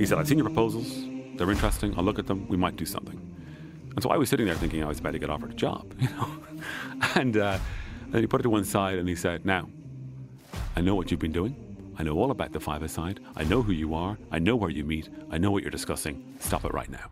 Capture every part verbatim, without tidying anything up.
He said, I've seen your proposals. They're interesting. I'll look at them. We might do something. And so I was sitting there thinking I was about to get offered a job, you know. and uh, then he put it to one side and he said, now, I know what you've been doing. I know all about the five-a-side. I know who you are. I know where you meet. I know what you're discussing. Stop it right now.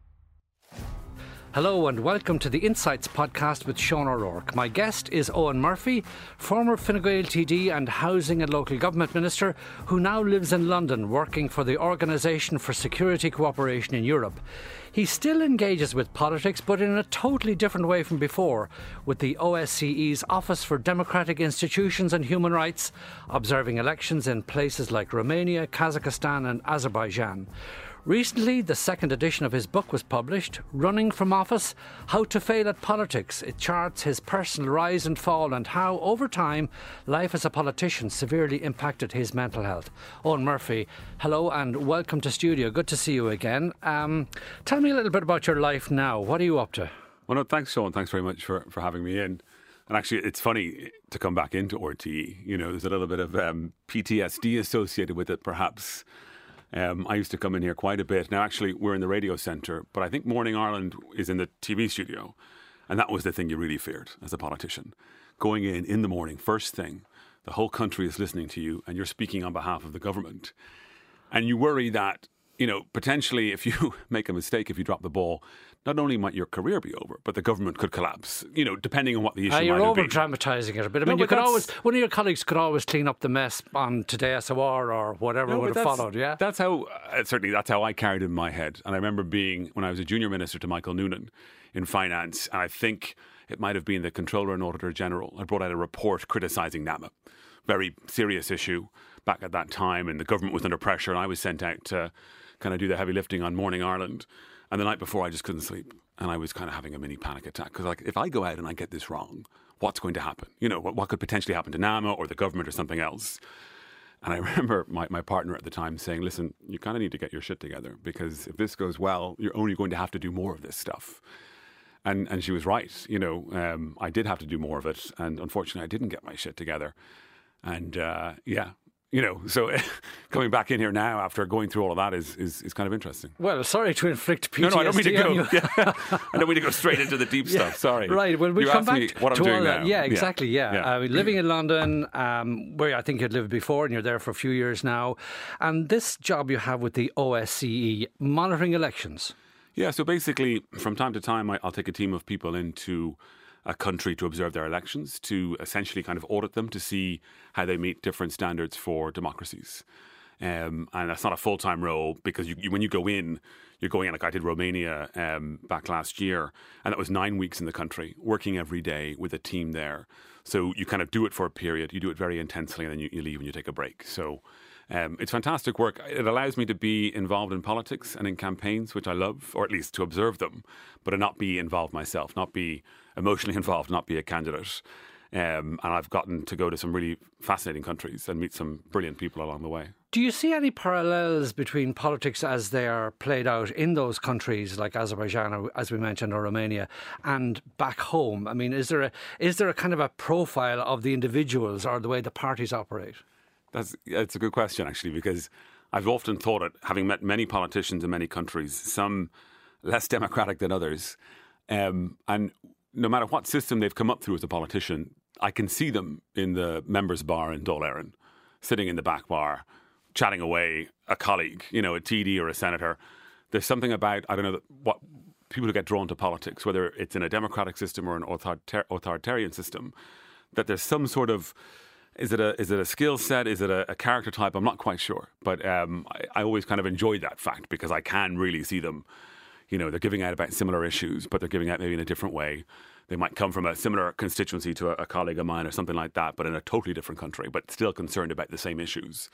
Hello and welcome to the Insights podcast with Sean O'Rourke. My guest is Eoin Murphy, former Fine Gael T D and Housing and Local Government Minister, who now lives in London working for the Organisation for Security Cooperation in Europe. He still engages with politics, but in a totally different way from before, with the O S C E's Office for Democratic Institutions and Human Rights, observing elections in places like Romania, Kazakhstan and Azerbaijan. Recently, the second edition of his book was published, Running from Office, How to Fail at Politics. It charts his personal rise and fall and how, over time, life as a politician severely impacted his mental health. Eoin Murphy, hello and welcome to studio. Good to see you again. Um, tell me a little bit about your life now. What are you up to? Well, no, thanks, Sean. Thanks very much for, for having me in. And actually, it's funny to come back into R T E. You know, there's a little bit of um, P T S D associated with it, perhaps. Um, I used to come in here quite a bit. Now, actually, we're in the radio centre, but I think Morning Ireland is in the T V studio. And that was the thing you really feared as a politician. Going in in the morning, first thing, the whole country is listening to you and you're speaking on behalf of the government. And you worry that, you know, potentially if you make a mistake, if you drop the ball, not only might your career be over, but the government could collapse, you know, depending on what the issue uh, might you're have over been. dramatising it a bit. I No, mean, you but could that's- always, one of your colleagues could always clean up the mess on Today S O R or whatever No, would but have that's- followed, yeah? That's how, uh, certainly that's how I carried it in my head. And I remember being, when I was a junior minister to Michael Noonan in finance, and I think it might have been the Controller and Auditor General, I brought out a report criticising NAMA. Very serious issue back at that time, and the government was under pressure, and I was sent out to kind of do the heavy lifting on Morning Ireland. And the night before, I just couldn't sleep. And I was kind of having a mini panic attack. Because like, if I go out and I get this wrong, what's going to happen? You know, what, what could potentially happen to NAMA or the government or something else? And I remember my, my partner at the time saying, listen, you kind of need to get your shit together. Because if this goes well, you're only going to have to do more of this stuff. And and she was right. You know, um, I did have to do more of it. And unfortunately, I didn't get my shit together. And uh, yeah. You know, so coming back in here now after going through all of that is, is, is kind of interesting. Well, sorry to inflict P T S D No, no, I don't mean to go. on you. Yeah. I don't mean to go straight into the deep Yeah, stuff. Sorry. Right. Well, we'll you come asked me back what to I'm doing all that. now. Yeah, exactly. Yeah. Yeah. Uh, living in London, um, where I think you'd lived before, and you're there for a few years now. And this job you have with the O S C E, monitoring elections. Yeah. So basically, from time to time, I, I'll take a team of people into a country to observe their elections, to essentially kind of audit them to see how they meet different standards for democracies. Um, and that's not a full-time role because you, you, when you go in, you're going in, like I did Romania um, back last year, and that was nine weeks in the country, working every day with a team there. So you kind of do it for a period, you do it very intensely, and then you, you leave and you take a break. So um, it's fantastic work. It allows me to be involved in politics and in campaigns, which I love, or at least to observe them, but to not be involved myself, not be emotionally involved, not be a candidate. Um, and I've gotten to go to some really fascinating countries and meet some brilliant people along the way. Do you see any parallels between politics as they are played out in those countries like Azerbaijan, or, as we mentioned, or Romania, and back home? I mean, is there a is there a kind of a profile of the individuals or the way the parties operate? That's it's a good question, actually, because I've often thought it, having met many politicians in many countries, some less democratic than others, um, and no matter what system they've come up through as a politician, I can see them in the members' bar in Dáil Éireann, sitting in the back bar, chatting away, a colleague, you know, a T D or a senator. There's something about, I don't know, what people who get drawn to politics, whether it's in a democratic system or an author- authoritarian system, that there's some sort of, is it a is it a skill set? Is it a, a character type? I'm not quite sure. But um, I, I always kind of enjoy that fact because I can really see them. You know, they're giving out about similar issues, but they're giving out maybe in a different way. They might come from a similar constituency to a, a colleague of mine or something like that, but in a totally different country, but still concerned about the same issues.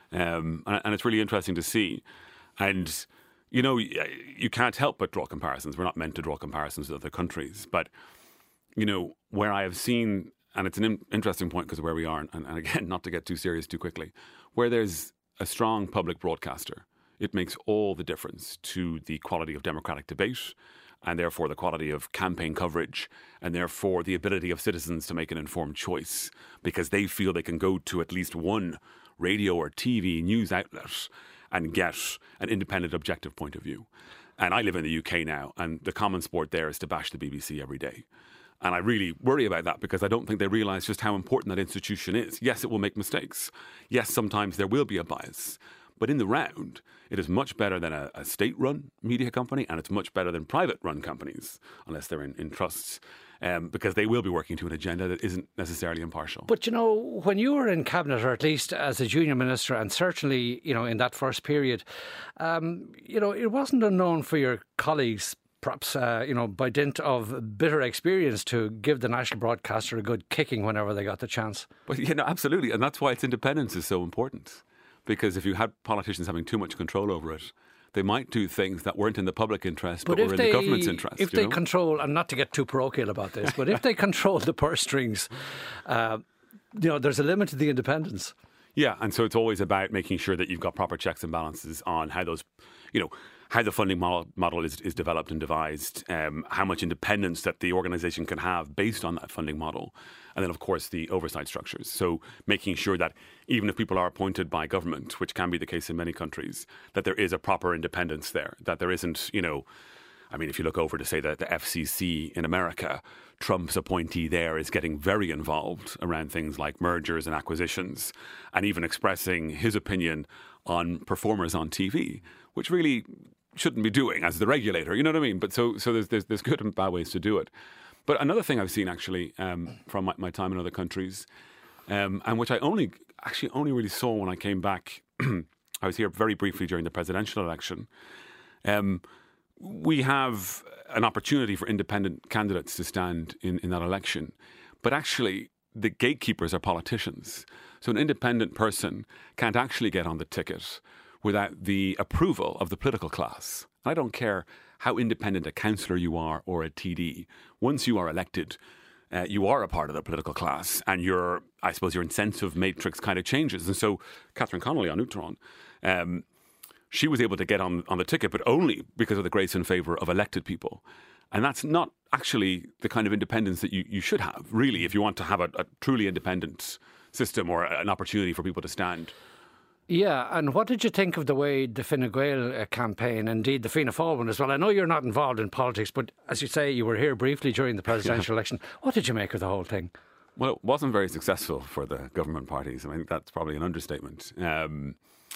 Um, and, and it's really interesting to see. And, you know, you can't help but draw comparisons. We're not meant to draw comparisons with other countries. But, you know, where I have seen, and it's an in- interesting point because of where we are, and, and again, not to get too serious too quickly, where there's a strong public broadcaster, it makes all the difference to the quality of democratic debate and therefore the quality of campaign coverage and therefore the ability of citizens to make an informed choice because they feel they can go to at least one radio or T V news outlet and get an independent, objective point of view. And I live in the U K now, and the common sport there is to bash the B B C every day. And I really worry about that because I don't think they realise just how important that institution is. Yes, it will make mistakes. Yes, sometimes there will be a bias. But in the round, it is much better than a, a state-run media company, and it's much better than private-run companies, unless they're in, in trusts, um, because they will be working to an agenda that isn't necessarily impartial. But, you know, when you were in Cabinet, or at least as a junior minister, and certainly, you know, in that first period, um, you know, it wasn't unknown for your colleagues, perhaps, uh, you know, by dint of bitter experience, to give the national broadcaster a good kicking whenever they got the chance. But, you know, absolutely. And that's why its independence is so important. Because if you had politicians having too much control over it, they might do things that weren't in the public interest, but, but were in they, the government's interest. If you they know? control, and not to get too parochial about this, but if they control the purse strings, uh, you know, there's a limit to the independence. Yeah, and so it's always about making sure that you've got proper checks and balances on how those, you know, how the funding model, model is, is developed and devised, um, how much independence that the organisation can have based on that funding model, and then, of course, the oversight structures. So making sure that even if people are appointed by government, which can be the case in many countries, that there is a proper independence there, that there isn't, you know, I mean, if you look over to, say, the, the F C C in America, Trump's appointee there is getting very involved around things like mergers and acquisitions, and even expressing his opinion on performers on T V, which really shouldn't be doing as the regulator, you know what I mean? But so so there's there's, there's good and bad ways to do it. But another thing I've seen actually um, from my, my time in other countries, um, and which I only actually only really saw when I came back, I was here very briefly during the presidential election. Um, we have an opportunity for independent candidates to stand in, in that election, but actually the gatekeepers are politicians. So an independent person can't actually get on the ticket without the approval of the political class. I don't care how independent a councillor you are or a T D. Once you are elected, uh, you are a part of the political class, and your, I suppose, your incentive matrix kind of changes. And so Catherine Connolly on Outron, um, she was able to get on, on the ticket, but only because of the grace and favour of elected people. And that's not actually the kind of independence that you, you should have, really, if you want to have a, a truly independent system or an opportunity for people to stand. Yeah, and what did you think of the way the Fine Gael uh, campaign, indeed the Fianna Fáil one as well? I know you're not involved in politics, but as you say, you were here briefly during the presidential yeah. election. What did you make of the whole thing? Well, it wasn't very successful for the government parties. I mean, that's probably an understatement. Um,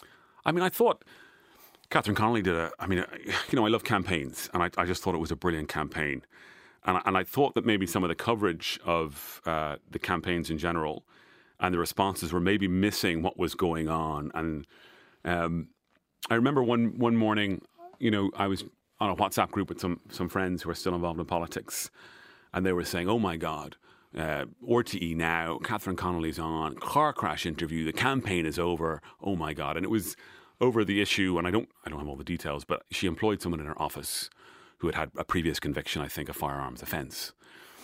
I mean, I thought Catherine Connolly did a, I mean, you know, I love campaigns, and I, I just thought it was a brilliant campaign. And I, and I thought that maybe some of the coverage of uh, the campaigns in general and the responses were maybe missing what was going on. And um, I remember one one morning, you know, I was on a WhatsApp group with some some friends who are still involved in politics, and they were saying, "Oh my God, uh, R T E now, Catherine Connolly's on, car crash interview, the campaign is over. Oh my God!" And it was over the issue, and I don't I don't have all the details, but she employed someone in her office who had had a previous conviction, I think, a firearms offence.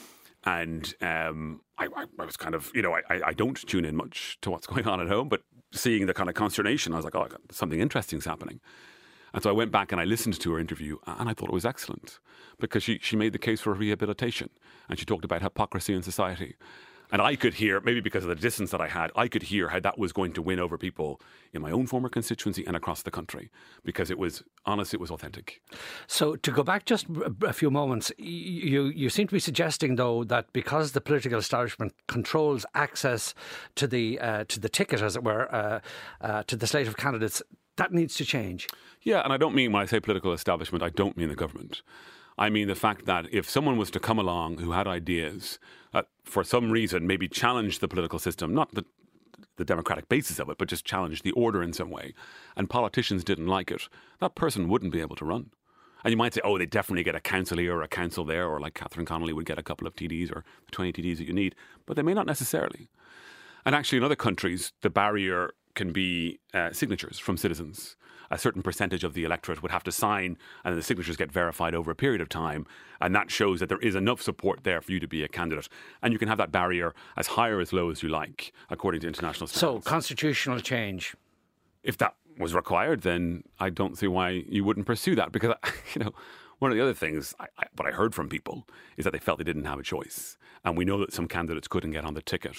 And um, I, I was kind of, you know, I, I don't tune in much to what's going on at home, but seeing the kind of consternation, I was like, oh, something interesting is happening. And so I went back and I listened to her interview, and I thought it was excellent because she, she made the case for rehabilitation, and she talked about hypocrisy in society. And I could hear, maybe because of the distance that I had, I could hear how that was going to win over people in my own former constituency and across the country, because it was honest, it was authentic. So to go back just a few moments, you, you seem to be suggesting, though, that because the political establishment controls access to the uh, to the ticket, as it were, uh, uh, to the slate of candidates, that needs to change. Yeah, and I don't mean, when I say political establishment, I don't mean the government. I mean the fact that if someone was to come along who had ideas that for some reason maybe challenged the political system, not the, the democratic basis of it, but just challenged the order in some way, and politicians didn't like it, that person wouldn't be able to run. And you might say, oh, they definitely get a council here or a council there, or like Catherine Connolly would get a couple of T Ds or the twenty T Ds that you need, but they may not necessarily. And actually in other countries, the barrier can be uh, signatures from citizens. A certain percentage of the electorate would have to sign, and the signatures get verified over a period of time. And that shows that there is enough support there for you to be a candidate. And you can have that barrier as high or as low as you like, according to international standards. So, constitutional change. If that was required, then I don't see why you wouldn't pursue that. Because, you know, one of the other things, I, I, what I heard from people is that they felt they didn't have a choice. And we know that some candidates couldn't get on the ticket.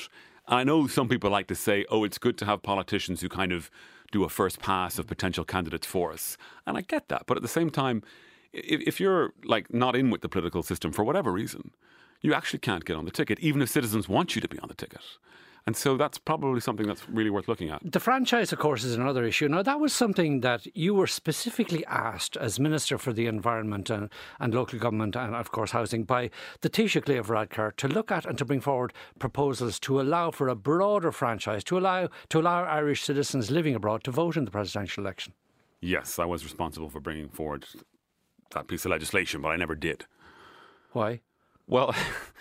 I know some people like to say, oh, it's good to have politicians who kind of do a first pass of potential candidates for us. And I get that. But at the same time, if, if you're like not in with the political system for whatever reason, you actually can't get on the ticket, even if citizens want you to be on the ticket. And so that's probably something that's really worth looking at. The franchise, of course, is another issue. Now, that was something that you were specifically asked as Minister for the Environment and, and Local Government and, of course, Housing by the Taoiseach Leo Varadkar to look at and to bring forward proposals to allow for a broader franchise, to allow to allow Irish citizens living abroad to vote in the presidential election. Yes, I was responsible for bringing forward that piece of legislation, but I never did. Why? Well...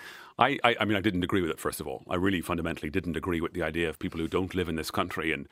I, I, I mean, I didn't agree with it, first of all. I really fundamentally didn't agree with the idea of people who don't live in this country and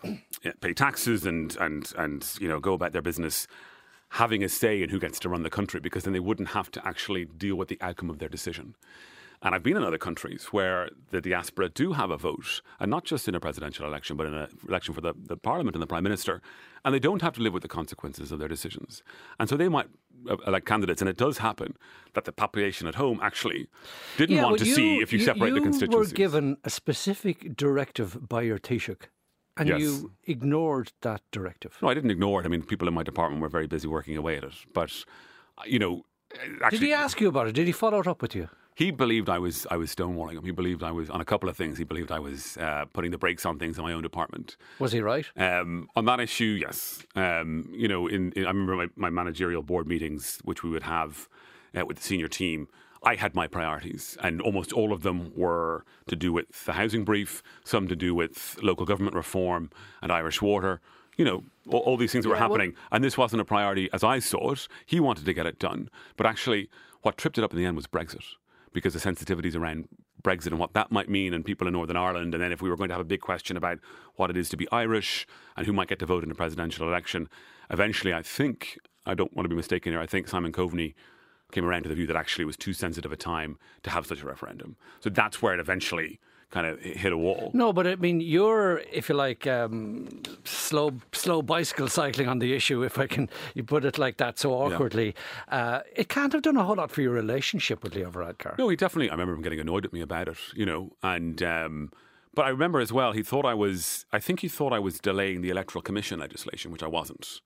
pay taxes and, and, and you know, go about their business having a say in who gets to run the country, because then they wouldn't have to actually deal with the outcome of their decision. And I've been in other countries where the diaspora do have a vote, and not just in a presidential election, but in an election for the, the parliament and the prime minister, and they don't have to live with the consequences of their decisions. And so they might elect candidates, and it does happen that the population at home actually didn't yeah, want to you, see if you, you separate you the constituencies. You were given a specific directive by your Taoiseach, and yes. you ignored that directive. No, I didn't ignore it. I mean, people in my department were very busy working away at it. But, you know... Actually, did he ask you about it? Did he follow it up with you? He believed I was I was stonewalling him. He believed I was, on a couple of things, he believed I was uh, putting the brakes on things in my own department. Was he right? Um, on that issue, yes. Um, you know, in, in I remember my, my managerial board meetings, which we would have uh, with the senior team, I had my priorities, and almost all of them were to do with the housing brief, some to do with local government reform and Irish Water. You know, all, all these things that yeah, were happening. Well, and this wasn't a priority as I saw it. He wanted to get it done. But actually, what tripped it up in the end was Brexit, because the sensitivities around Brexit and what that might mean, and people in Northern Ireland, and then if we were going to have a big question about what it is to be Irish and who might get to vote in a presidential election, eventually I think, I don't want to be mistaken here, I think Simon Coveney came around to the view that actually it was too sensitive a time to have such a referendum. So that's where it eventually kind of hit a wall. No, but I mean, you're, if you like, um, slow slow bicycle cycling on the issue, if I can you put it like that so awkwardly. Yeah. Uh, it can't have done a whole lot for your relationship with Leo Varadkar. No, he definitely, I remember him getting annoyed at me about it, you know, and... Um, but I remember as well, he thought I was, I think he thought I was delaying the Electoral Commission legislation, which I wasn't.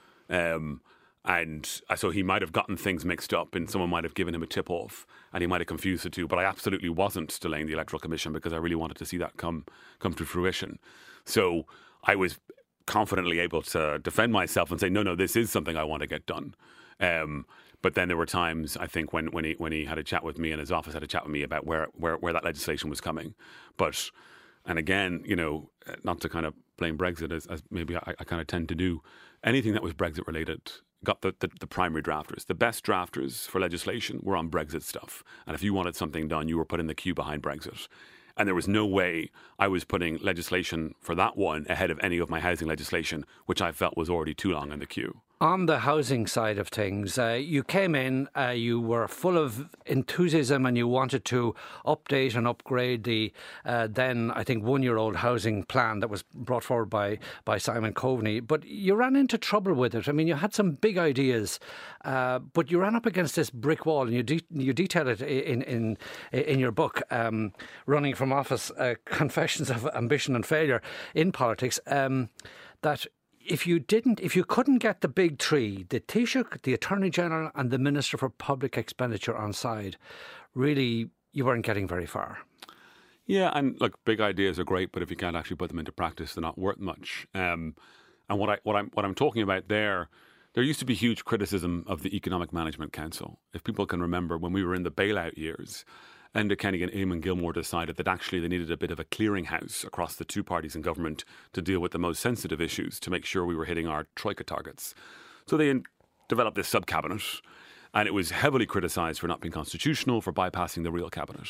Um, and so he might have gotten things mixed up, and someone might have given him a tip off, and he might have confused the two. But I absolutely wasn't delaying the Electoral Commission, because I really wanted to see that come come to fruition. So I was confidently able to defend myself and say, no, no, this is something I want to get done. Um, but then there were times, I think, when, when he when he had a chat with me, and his office had a chat with me about where where, where that legislation was coming. But and again, you know, not to kind of blame Brexit as, as maybe I, I kind of tend to do, anything that was Brexit related got the, the, the primary drafters. The best drafters for legislation were on Brexit stuff. And if you wanted something done, you were put in the queue behind Brexit. And there was no way I was putting legislation for that one ahead of any of my housing legislation, which I felt was already too long in the queue. On the housing side of things, uh, you came in, uh, you were full of enthusiasm, and you wanted to update and upgrade the uh, then, I think, one-year-old housing plan that was brought forward by, by Simon Coveney. But you ran into trouble with it. I mean, you had some big ideas, uh, but you ran up against this brick wall, and you de- you detail it in in in your book, um, Running from Office: uh, Confessions of Ambition and Failure in Politics, um, that if you didn't, if you couldn't get the big three, the Taoiseach, the Attorney General and the Minister for Public Expenditure on side, really you weren't getting very far. Yeah, and look, big ideas are great, but if you can't actually put them into practice, they're not worth much. Um, and what I what I'm what I'm talking about there, there used to be huge criticism of the Economic Management Council. If people can remember, when we were in the bailout years, Enda Kenny and Eamon Gilmore decided that actually they needed a bit of a clearinghouse across the two parties in government to deal with the most sensitive issues to make sure we were hitting our troika targets. So they developed this sub-cabinet, and it was heavily criticised for not being constitutional, for bypassing the real cabinet.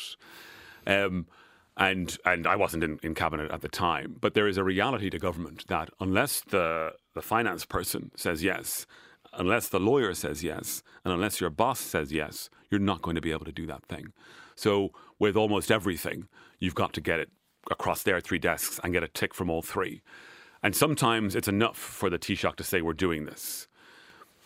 Um, and and I wasn't in, in cabinet at the time, but there is a reality to government that unless the, the finance person says yes, unless the lawyer says yes, and unless your boss says yes, you're not going to be able to do that thing. So with almost everything, you've got to get it across their three desks and get a tick from all three. And sometimes it's enough for the Taoiseach to say, we're doing this.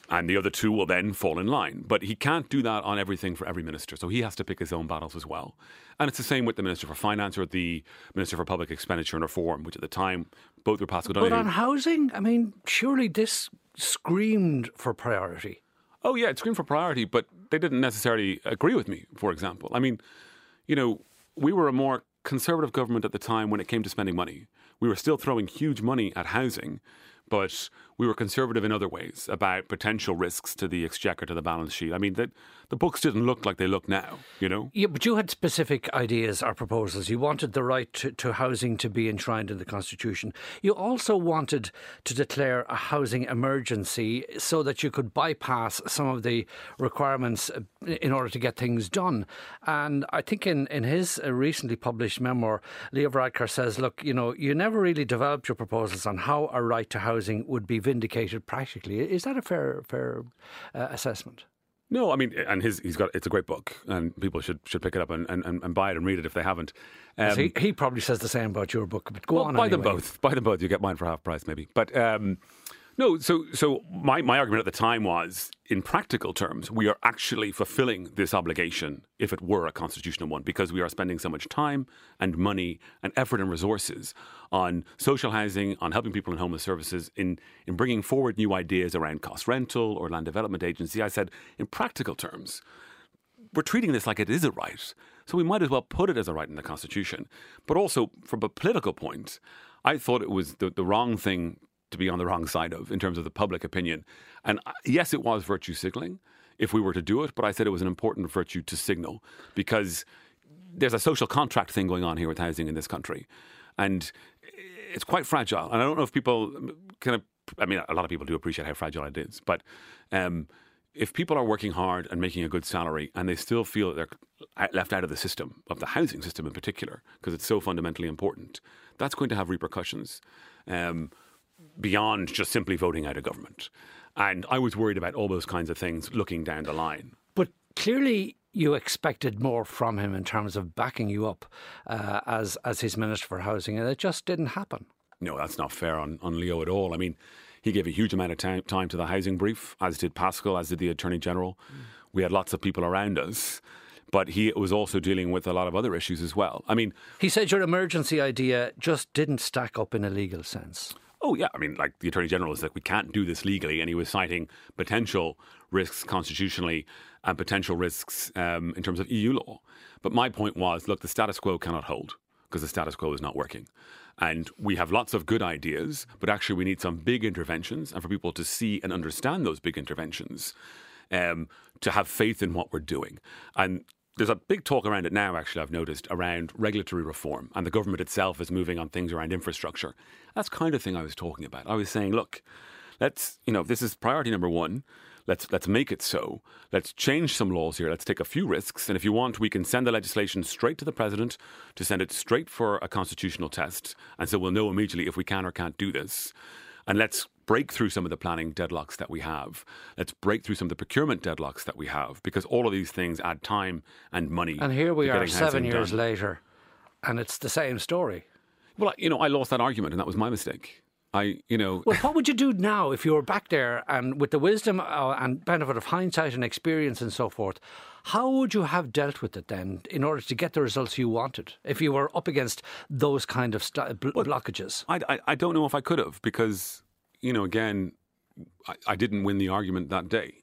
And the other two will then fall in line. But he can't do that on everything for every minister. So he has to pick his own battles as well. And it's the same with the Minister for Finance or the Minister for Public Expenditure and Reform, which at the time, both were Paschal Donoghue. But on housing, I mean, surely this screamed for priority. Oh, yeah, it screamed for priority, but they didn't necessarily agree with me, for example. I mean, you know, we were a more conservative government at the time when it came to spending money. We were still throwing huge money at housing, but we were conservative in other ways about potential risks to the exchequer, to the balance sheet. I mean, the, the books didn't look like they look now, you know? Yeah, but you had specific ideas or proposals. You wanted the right to, to housing to be enshrined in the Constitution. You also wanted to declare a housing emergency so that you could bypass some of the requirements in order to get things done. And I think in, in his recently published memoir, Leo Varadkar says, look, you know, you never really developed your proposals on how a right to housing would be vindicated practically. Is that a fair fair uh, assessment? No, I mean, and his he's got it's a great book, and people should should pick it up and, and, and buy it and read it if they haven't. Um, he, he probably says the same about your book, but go well, on. Buy anyway. them both. Buy them both. You get mine for half price, maybe. But um, no, so so my, my argument at the time was, in practical terms, we are actually fulfilling this obligation if it were a constitutional one, because we are spending so much time and money and effort and resources on social housing, on helping people in homeless services, in, in bringing forward new ideas around cost rental or land development agency. I said, in practical terms, we're treating this like it is a right. So we might as well put it as a right in the Constitution. But also, from a political point, I thought it was the, the wrong thing to be on the wrong side of in terms of the public opinion. And yes, it was virtue signalling if we were to do it, but I said it was an important virtue to signal because there's a social contract thing going on here with housing in this country. And it's quite fragile. And I don't know if people kind of, I mean, a lot of people do appreciate how fragile it is, but um, if people are working hard and making a good salary and they still feel that they're left out of the system, of the housing system in particular, because it's so fundamentally important, that's going to have repercussions um, beyond just simply voting out a government. And I was worried about all those kinds of things looking down the line. But clearly you expected more from him in terms of backing you up uh, as as his Minister for Housing, and it just didn't happen. No, that's not fair on, on Leo at all. I mean, he gave a huge amount of time, time to the housing brief, as did Paschal, as did the Attorney General. Mm. We had lots of people around us, but he was also dealing with a lot of other issues as well. I mean, he said your emergency idea just didn't stack up in a legal sense. Oh, yeah. I mean, like the Attorney General was like, we can't do this legally. And he was citing potential risks constitutionally and potential risks um, in terms of E U law. But my point was, look, the status quo cannot hold because the status quo is not working. And we have lots of good ideas, but actually we need some big interventions. And for people to see and understand those big interventions, um, to have faith in what we're doing. And there's a big talk around it now, actually, I've noticed, around regulatory reform. And the government itself is moving on things around infrastructure. That's the kind of thing I was talking about. I was saying, look, let's, you know, this is priority number one. Let's let's make it so. Let's change some laws here. Let's take a few risks. And if you want, we can send the legislation straight to the President to send it straight for a constitutional test. And so we'll know immediately if we can or can't do this. And let's break through some of the planning deadlocks that we have. Let's break through some of the procurement deadlocks that we have, because all of these things add time and money. And here we are seven years done. later, and it's the same story. Well, you know, I lost that argument, and that was my mistake. I, you know... Well, what would you do now if you were back there and with the wisdom uh, and benefit of hindsight and experience and so forth? How would you have dealt with it then in order to get the results you wanted if you were up against those kind of st- bl- well, blockages? I, I, I don't know if I could have because, you know, again, I, I didn't win the argument that day.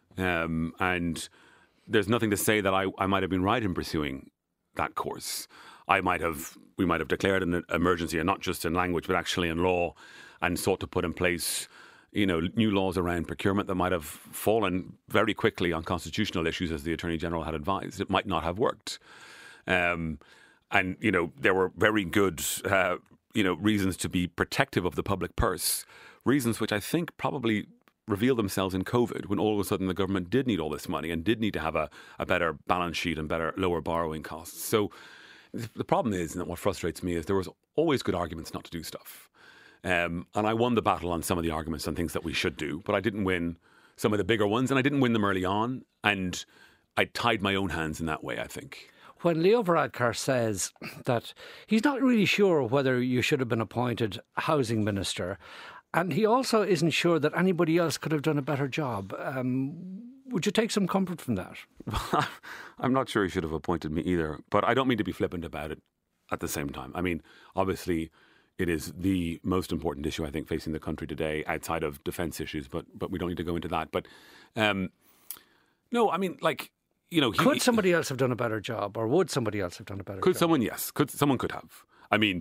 Um, and there's nothing to say that I, I might have been right in pursuing that course. I might have, we might have declared an emergency, and not just in language, but actually in law, and sought to put in place, you know, new laws around procurement that might have fallen very quickly on constitutional issues, as the Attorney General had advised. It might not have worked. Um, and, you know, there were very good, uh, you know, reasons to be protective of the public purse, reasons which I think probably revealed themselves in COVID, when all of a sudden the government did need all this money and did need to have a, a better balance sheet and better, lower borrowing costs. So the problem is, and what frustrates me, is there was always good arguments not to do stuff. Um, and I won the battle on some of the arguments and things that we should do, but I didn't win some of the bigger ones, and I didn't win them early on, and I tied my own hands in that way, I think. When Leo Varadkar says that he's not really sure whether you should have been appointed housing minister, And he also isn't sure that anybody else could have done a better job. Um, would you take some comfort from that? I'm not sure he should have appointed me either, but I don't mean to be flippant about it at the same time. I mean, obviously, it is the most important issue, I think, facing the country today, outside of defence issues, but but we don't need to go into that. But um, no, I mean, like, you know... He, could somebody else have done a better job, or would somebody else have done a better could job? Could someone, yes. Could Someone could have. I mean,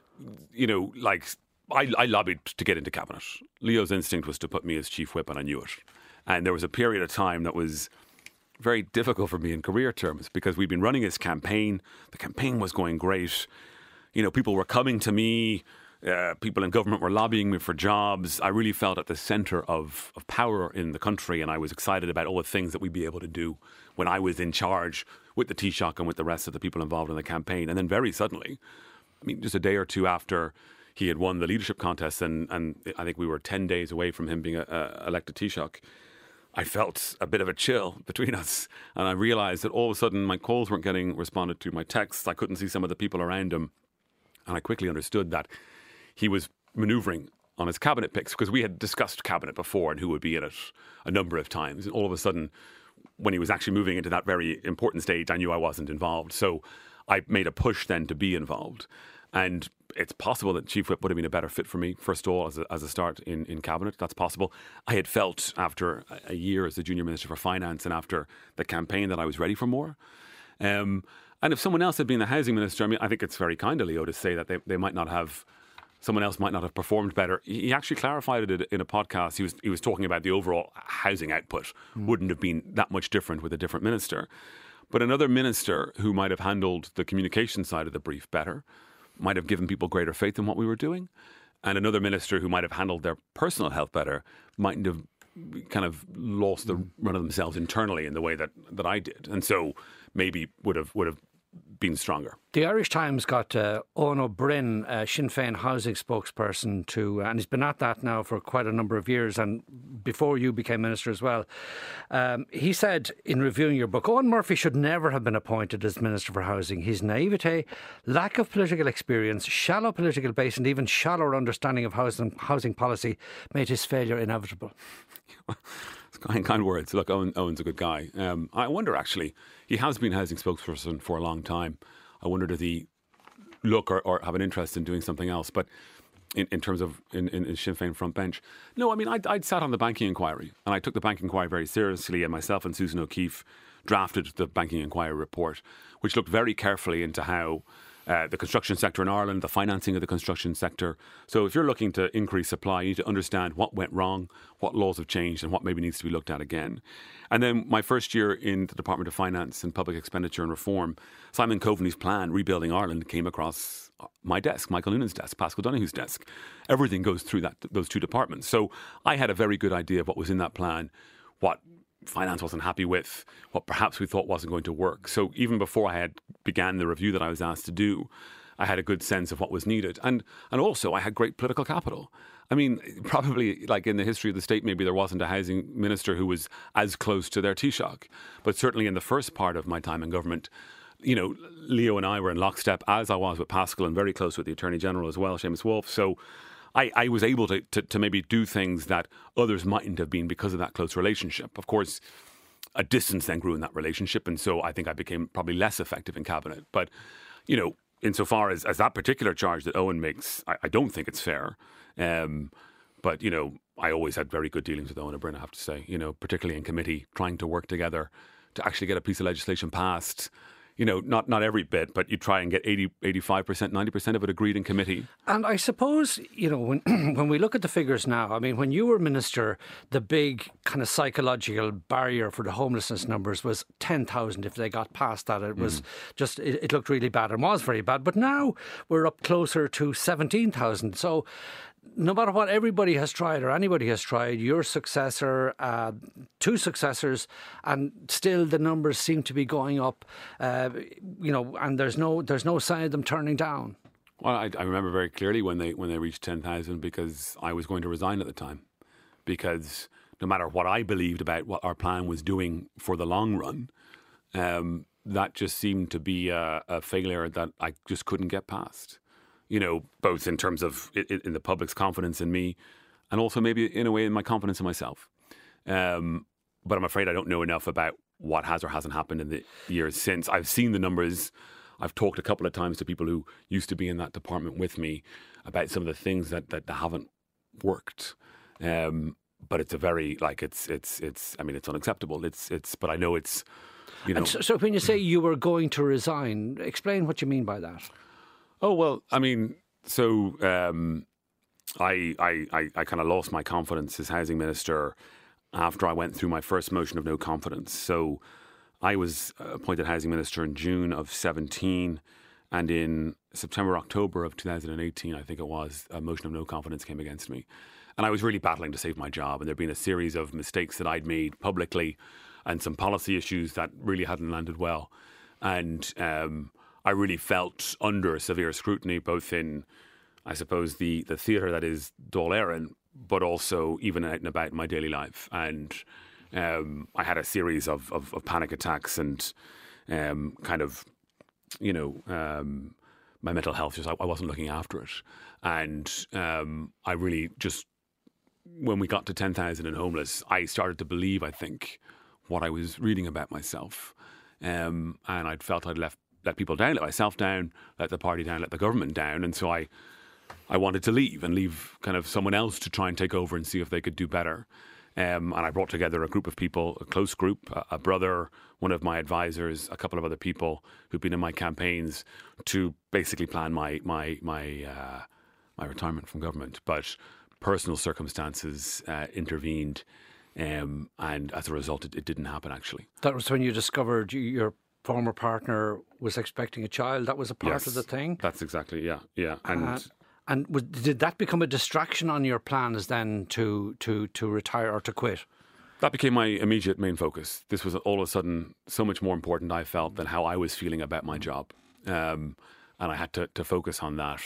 you know, like, I, I lobbied to get into Cabinet. Leo's instinct was to put me as Chief Whip, and I knew it. And there was a period of time that was very difficult for me in career terms, because we'd been running this campaign. The campaign was going great. You know, people were coming to me. Uh, people in government were lobbying me for jobs. I really felt at the centre of, of power in the country, and I was excited about all the things that we'd be able to do when I was in charge with the Taoiseach and with the rest of the people involved in the campaign. And then very suddenly, I mean, just a day or two after he had won the leadership contest, and, and I think we were ten days away from him being a, a elected Taoiseach, I felt a bit of a chill between us. And I realised that all of a sudden my calls weren't getting responded to, my texts, I couldn't see some of the people around him. And I quickly understood that he was manoeuvring on his cabinet picks, because we had discussed cabinet before and who would be in it a number of times. And all of a sudden, when he was actually moving into that very important stage, I knew I wasn't involved. So I made a push then to be involved. And it's possible that Chief Whip would have been a better fit for me, first of all, as a, as a start in, in Cabinet. That's possible. I had felt after a year as the Junior Minister for Finance and after the campaign that I was ready for more. Um, and if someone else had been the Housing Minister, I mean, I think it's very kind of Leo to say that they, they might not have, someone else might not have performed better. He actually clarified it in a podcast. He was he was talking about the overall housing output mm. wouldn't have been that much different with a different minister. But another minister who might have handled the communication side of the brief better, might have given people greater faith in what we were doing. And another minister who might have handled their personal health better mightn't have kind of lost the run of themselves internally in the way that, that I did. And so maybe would have would have been stronger. The Irish Times got uh, Owen O'Brien, uh, Sinn Féin housing spokesperson, to, uh, and he's been at that now for quite a number of years, and before you became minister as well. Um, he said in reviewing your book, Owen Murphy should never have been appointed as Minister for Housing. His naivete, lack of political experience, shallow political base, and even shallower understanding of housing, housing policy made his failure inevitable. Kind, kind words. Look, Owen, Owen's a good guy. Um, I wonder, actually, he has been housing spokesperson for a long time. I wonder, does he look or, or have an interest in doing something else? But in, in terms of in, in, in Sinn Féin front bench, no, I mean, I'd, I'd sat on the banking inquiry, and I took the banking inquiry very seriously, and myself and Susan O'Keefe drafted the banking inquiry report, which looked very carefully into how Uh, the construction sector in Ireland, the financing of the construction sector. So if you're looking to increase supply, you need to understand what went wrong, what laws have changed, and what maybe needs to be looked at again. And then my first year in the Department of Finance and Public Expenditure and Reform, Simon Coveney's plan, Rebuilding Ireland, came across my desk, Michael Noonan's desk, Pascal Donoghue's desk. Everything goes through that those two departments. So I had a very good idea of what was in that plan, what finance wasn't happy with, what perhaps we thought wasn't going to work. So even before I had began the review that I was asked to do, I had a good sense of what was needed. And and also I had great political capital. I mean, probably like in the history of the state, maybe there wasn't a housing minister who was as close to their Taoiseach. But certainly in the first part of my time in government, you know, Leo and I were in lockstep, as I was with Pascal, and very close with the Attorney General as well, Seamus Wolfe. So I, I was able to, to, to maybe do things that others mightn't have been because of that close relationship. Of course, a distance then grew in that relationship, and so I think I became probably less effective in cabinet. But, you know, insofar as, as that particular charge that Owen makes, I, I don't think it's fair. Um, but, you know, I always had very good dealings with Owen O'Brien, I have to say, you know, particularly in committee, trying to work together to actually get a piece of legislation passed. You know, not, not every bit, but you try and get eighty, eighty-five percent, ninety percent of it agreed in committee. And I suppose, you know, when when we look at the figures now, I mean, when you were minister, the big kind of psychological barrier for the homelessness numbers was ten thousand. If they got past that, it was mm. just, it, it looked really bad and was very bad. But now we're up closer to seventeen thousand. So no matter what everybody has tried or anybody has tried, your successor, uh, two successors, and still the numbers seem to be going up, uh, you know, and there's no there's no sign of them turning down. Well, I, I remember very clearly when they when they reached ten thousand, because I was going to resign at the time, because no matter what I believed about what our plan was doing for the long run, um, that just seemed to be a, a failure that I just couldn't get past. You know, both in terms of in the public's confidence in me and also maybe in a way in my confidence in myself. Um, but I'm afraid I don't know enough about what has or hasn't happened in the years since. I've seen the numbers. I've talked a couple of times to people who used to be in that department with me about some of the things that, that haven't worked. Um, but it's a very, like, it's, it's, it's, I mean, it's unacceptable. It's, it's, but I know it's, you know. And so, so when you say you were going to resign, explain what you mean by that. Oh, well, I mean, so um, I, I, I, I kind of lost my confidence as housing minister after I went through my first motion of no confidence. So I was appointed housing minister in June of seventeen, and in September, October of two thousand eighteen, I think it was, a motion of no confidence came against me. And I was really battling to save my job. And there'd been a series of mistakes that I'd made publicly and some policy issues that really hadn't landed well. And um, I really felt under severe scrutiny, both in, I suppose, the, the theatre that is Dáil Éireann, but also even out and about in my daily life. And um, I had a series of, of, of panic attacks and um, kind of, you know, um, my mental health, just I, I wasn't looking after it. And um, I really just, when we got to ten thousand and homeless, I started to believe, I think, what I was reading about myself. Um, and I'd felt I'd left let people down, let myself down, let the party down, let the government down. And so I I wanted to leave and leave kind of someone else to try and take over and see if they could do better. Um, and I brought together a group of people, a close group, a, a brother, one of my advisors, a couple of other people who've been in my campaigns to basically plan my my my uh, my retirement from government. But personal circumstances uh, intervened, um, and as a result, it, it didn't happen. Actually, that was when you discovered you, your former partner was expecting a child. That was a part yes, of the thing. That's exactly yeah, yeah, and. Uh, And was, did that become a distraction on your plans then to, to, to retire or to quit? That became my immediate main focus. This was all of a sudden so much more important, I felt, than how I was feeling about my job. Um, and I had to, to focus on that.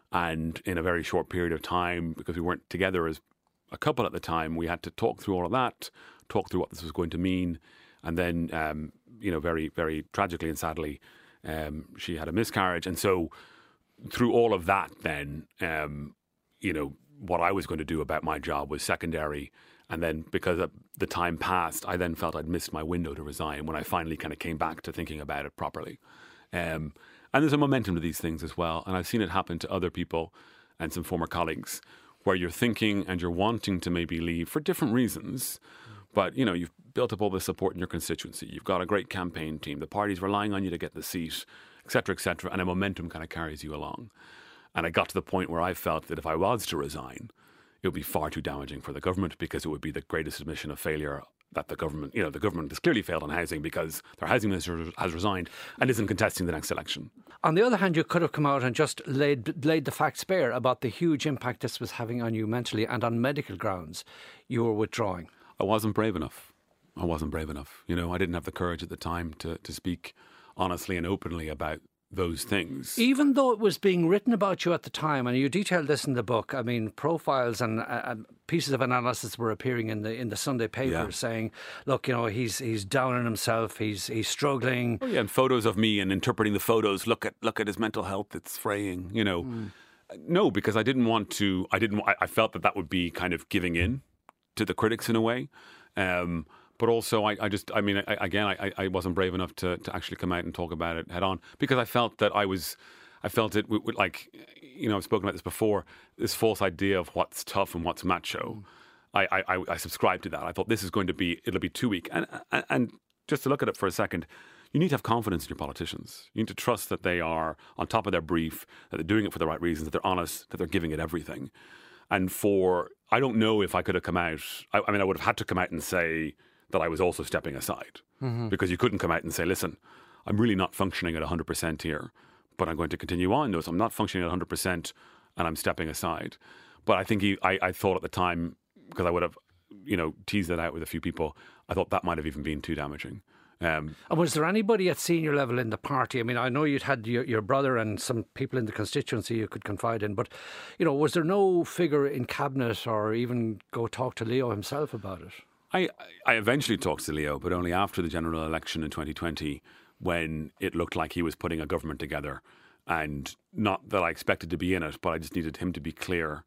And in a very short period of time, because we weren't together as a couple at the time, we had to talk through all of that, talk through what this was going to mean. And then, um, you know, very, very tragically and sadly, um, she had a miscarriage. And so through all of that, then, um, you know, what I was going to do about my job was secondary. And then because the time passed, I then felt I'd missed my window to resign when I finally kind of came back to thinking about it properly. Um, and there's a momentum to these things as well. And I've seen it happen to other people and some former colleagues where you're thinking and you're wanting to maybe leave for different reasons. But, you know, you've built up all the support in your constituency. You've got a great campaign team. The party's relying on you to get the seat, et cetera, et cetera, and a momentum kind of carries you along. And I got to the point where I felt that if I was to resign, it would be far too damaging for the government because it would be the greatest admission of failure that the government, you know, the government has clearly failed on housing because their housing minister has resigned and isn't contesting the next election. On the other hand, you could have come out and just laid, laid the facts bare about the huge impact this was having on you mentally, and on medical grounds you were withdrawing. I wasn't brave enough. I wasn't brave enough. You know, I didn't have the courage at the time to, to speak honestly and openly about those things. Even though it was being written about you at the time, and you detailed this in the book, I mean, profiles and uh, pieces of analysis were appearing in the in the Sunday papers yeah. saying, look, you know, he's he's down on himself, he's he's struggling. Oh yeah, and photos of me and interpreting the photos, look at look at his mental health, it's fraying, you know. Mm. No, because I didn't want to, I didn't, I, I felt that that would be kind of giving in to the critics in a way. Um, But also, I, I just, I mean, I, again, I, I wasn't brave enough to, to actually come out and talk about it head on because I felt that I was, I felt it with, with like, you know, I've spoken about this before, this false idea of what's tough and what's macho. I, I, I subscribed to that. I thought this is going to be, it'll be too weak. And, and, and just to look at it for a second, you need to have confidence in your politicians. You need to trust that they are on top of their brief, that they're doing it for the right reasons, that they're honest, that they're giving it everything. And for, I don't know if I could have come out, I, I mean, I would have had to come out and say that I was also stepping aside mm-hmm. because you couldn't come out and say, listen, I'm really not functioning at one hundred percent here, but I'm going to continue on. No, so I'm not functioning at one hundred percent and I'm stepping aside. But I think he, I, I thought at the time, because I would have, you know, teased that out with a few people, I thought that might have even been too damaging. Um, and was there anybody at senior level in the party? I mean, I know you'd had your, your brother and some people in the constituency you could confide in, but, you know, was there no figure in cabinet or even go talk to Leo himself about it? I, I eventually talked to Leo, but only after the general election in twenty twenty when it looked like he was putting a government together. And not that I expected to be in it, but I just needed him to be clear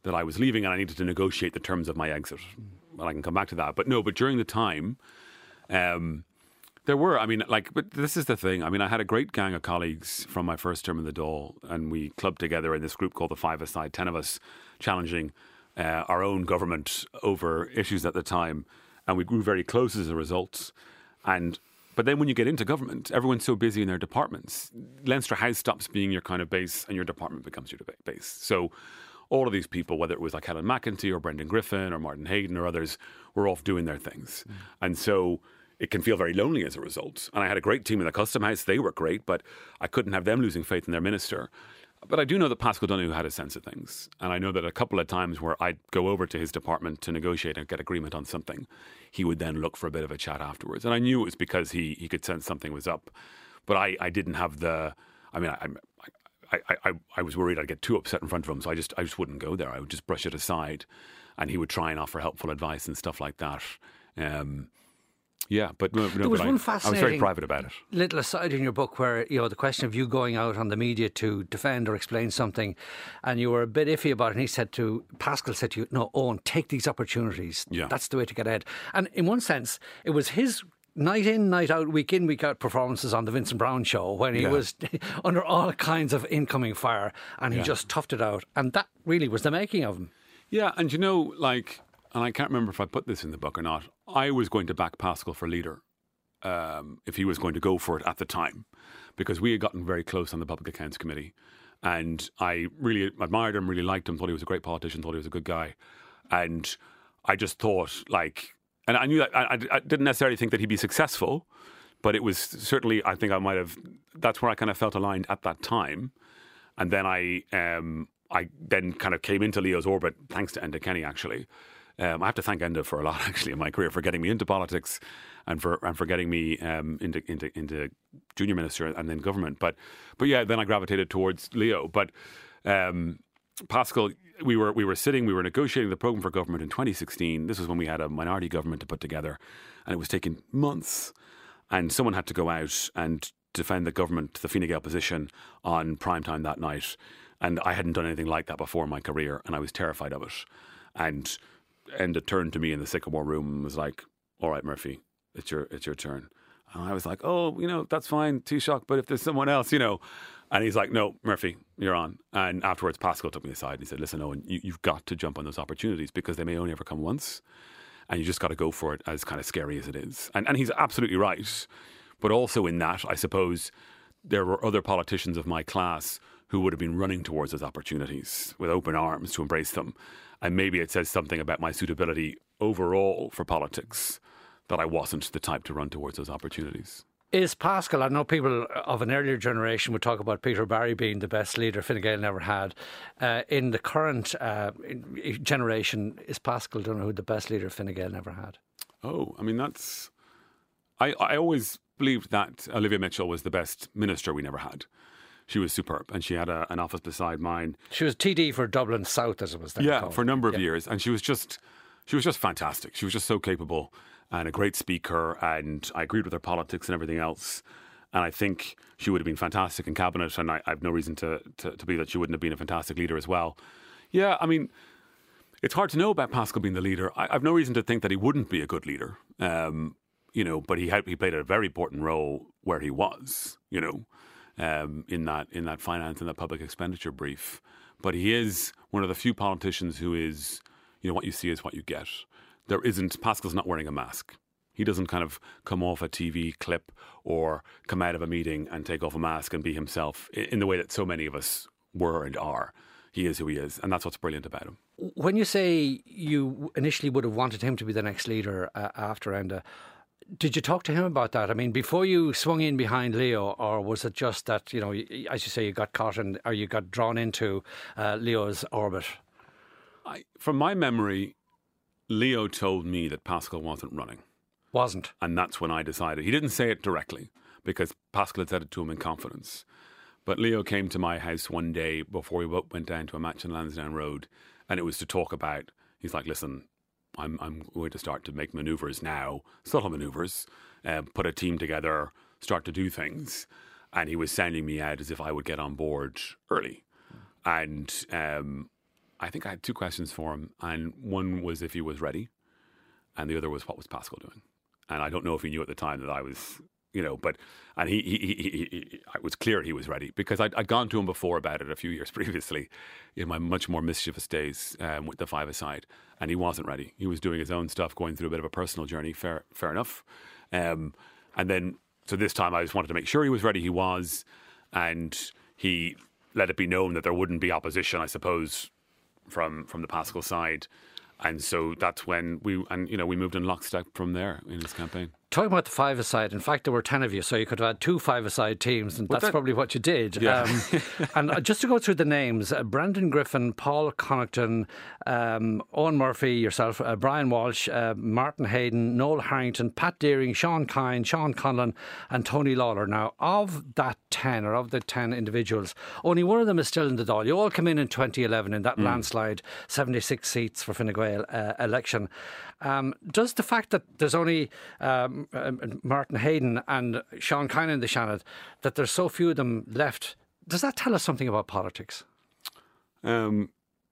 that I was leaving and I needed to negotiate the terms of my exit. Well, I can come back to that. But no, but during the time, um, there were, I mean, like, but this is the thing. I mean, I had a great gang of colleagues from my first term in the Dáil, and we clubbed together in this group called the Five Aside, ten of us challenging uh, our own government over issues at the time. And we grew very close as a result. And But then when you get into government, everyone's so busy in their departments. Leinster House stops being your kind of base and your department becomes your deba- base. So all of these people, whether it was like Helen McEntee or Brendan Griffin or Martin Hayden or others, were off doing their things. Mm. And so it can feel very lonely as a result. And I had a great team in the Custom House. They were great, but I couldn't have them losing faith in their minister. But I do know that Paschal Donohoe had a sense of things. And I know that a couple of times where I'd go over to his department to negotiate and get agreement on something, he would then look for a bit of a chat afterwards. And I knew it was because he, he could sense something was up. But I, I didn't have the... I mean, I, I, I, I was worried I'd get too upset in front of him, so I just I just wouldn't go there. I would just brush it aside. And he would try and offer helpful advice and stuff like that. Um Yeah, but no, no, there was but one I, fascinating I was very private about it. Little aside in your book where, you know, the question of you going out on the media to defend or explain something, and you were a bit iffy about it, and he said to, Paschal said to you, no, Owen, take these opportunities. Yeah. That's the way to get ahead. And in one sense, it was his night in, night out, week in, week out performances on the Vincent Browne show when he yeah. was under all kinds of incoming fire, and he yeah. just toughed it out. And that really was the making of him. Yeah, and you know, like, and I can't remember if I put this in the book or not, I was going to back Paschal for leader um, if he was going to go for it at the time, because we had gotten very close on the Public Accounts Committee, and I really admired him, really liked him, thought he was a great politician, thought he was a good guy, and I just thought, like, and I knew that I, I didn't necessarily think that he'd be successful, but it was certainly, I think I might have, that's where I kind of felt aligned at that time. And then I um, I then kind of came into Leo's orbit, thanks to Enda Kenny, actually. Um, I have to thank Enda for a lot, actually, in my career, for getting me into politics and for and for getting me um, into into into junior minister and then government. But but yeah, then I gravitated towards Leo. But um, Paschal, we were we were sitting, we were negotiating the programme for government in twenty sixteen. This was when we had a minority government to put together, and it was taking months. And someone had to go out and defend the government, the Fine Gael position, on primetime that night. And I hadn't done anything like that before in my career, and I was terrified of it. And Enda turned to me in the Sycamore room and was like, "All right, Murphy, it's your it's your turn." And I was like, "Oh, you know, that's fine, Taoiseach, but if there's someone else, you know." And he's like, "No, Murphy, you're on." And afterwards, Paschal took me aside and he said, "Listen, Owen, you, you've got to jump on those opportunities because they may only ever come once. And you just got to go for it, as kind of scary as it is." And and he's absolutely right. But also in that, I suppose, there were other politicians of my class who would have been running towards those opportunities with open arms to embrace them. And maybe it says something about my suitability overall for politics, that I wasn't the type to run towards those opportunities. Is Paschal, I know people of an earlier generation would talk about Peter Barry being the best leader Fine Gael never had. Uh, in the current uh, generation, is Paschal Donohoe the best leader Fine Gael never had? Oh, I mean, that's... I, I always believed that Olivia Mitchell was the best minister we never had. She was superb, and she had a, an office beside mine. She was T D for Dublin South, as it was then Yeah, called. for a number of yeah. years, and she was just she was just fantastic. She was just so capable and a great speaker, and I agreed with her politics and everything else. And I think she would have been fantastic in cabinet, and I, I have no reason to, to to believe that she wouldn't have been a fantastic leader as well. Yeah, I mean, it's hard to know about Paschal being the leader. I, I've no reason to think that he wouldn't be a good leader. Um, you know, but he had he played a very important role where he was. You know. Um, in that in that finance and that public expenditure brief. But he is one of the few politicians who is, you know, what you see is what you get. There isn't, Paschal's not wearing a mask. He doesn't kind of come off a T V clip or come out of a meeting and take off a mask and be himself in the way that so many of us were and are. He is who he is, and that's what's brilliant about him. When you say you initially would have wanted him to be the next leader uh, after Enda, did you talk to him about that? I mean, before you swung in behind Leo, or was it just that, you know, as you say, you got caught in, or you got drawn into uh, Leo's orbit? I, from my memory, Leo told me that Paschal wasn't running. Wasn't? And that's when I decided. He didn't say it directly, because Paschal had said it to him in confidence. But Leo came to my house one day before we went down to a match in Lansdowne Road, and it was to talk about, he's like, "Listen, I'm I'm going to start to make manoeuvres now, subtle manoeuvres, uh, put a team together, start to do things." And he was sending me out as if I would get on board early. And um, I think I had two questions for him, and one was if he was ready, and the other was what was Pascal doing. And I don't know if he knew at the time that I was, you know, but and he, he, he, he, he it was clear he was ready because I'd, I'd gone to him before about it a few years previously, in my much more mischievous days um, with the five-a-side, and he wasn't ready. He was doing his own stuff, going through a bit of a personal journey. Fair, fair enough. Um, and then, so this time I just wanted to make sure he was ready. He was, and he let it be known that there wouldn't be opposition, I suppose, from from the Pascal side. And so that's when we, and you know, we moved in lockstep from there in his campaign. Talking about the five-a-side, in fact, there were ten of you, so you could have had two five-a-side teams, and Well, that's that- probably what you did. Yeah. Um, and just to go through the names, uh, Brendan Griffin, Paul Connaughton, um, Owen Murphy, yourself, uh, Brian Walsh, uh, Martin Hayden, Noel Harrington, Pat Deering, Sean Kine, Sean Conlon and Tony Lawler. Now, of that ten, or of the ten individuals, only one of them is still in the Dáil. You all came in in twenty eleven in that mm. landslide, seventy-six seats for Fine Gael uh, election. Um, does the fact that there's only um, uh, Martin Hayden and Sean Kine in the Shannon, that there's so few of them left, does that tell us something about politics? Um,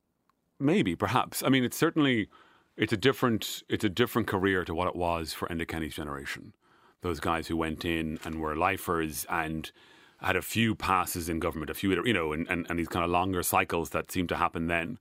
maybe, perhaps. I mean, it's certainly it's a different it's a different career to what it was for Enda Kenny's generation. Those guys who went in and were lifers and had a few passes in government, a few, you know, and, and, and these kind of longer cycles that seemed to happen then.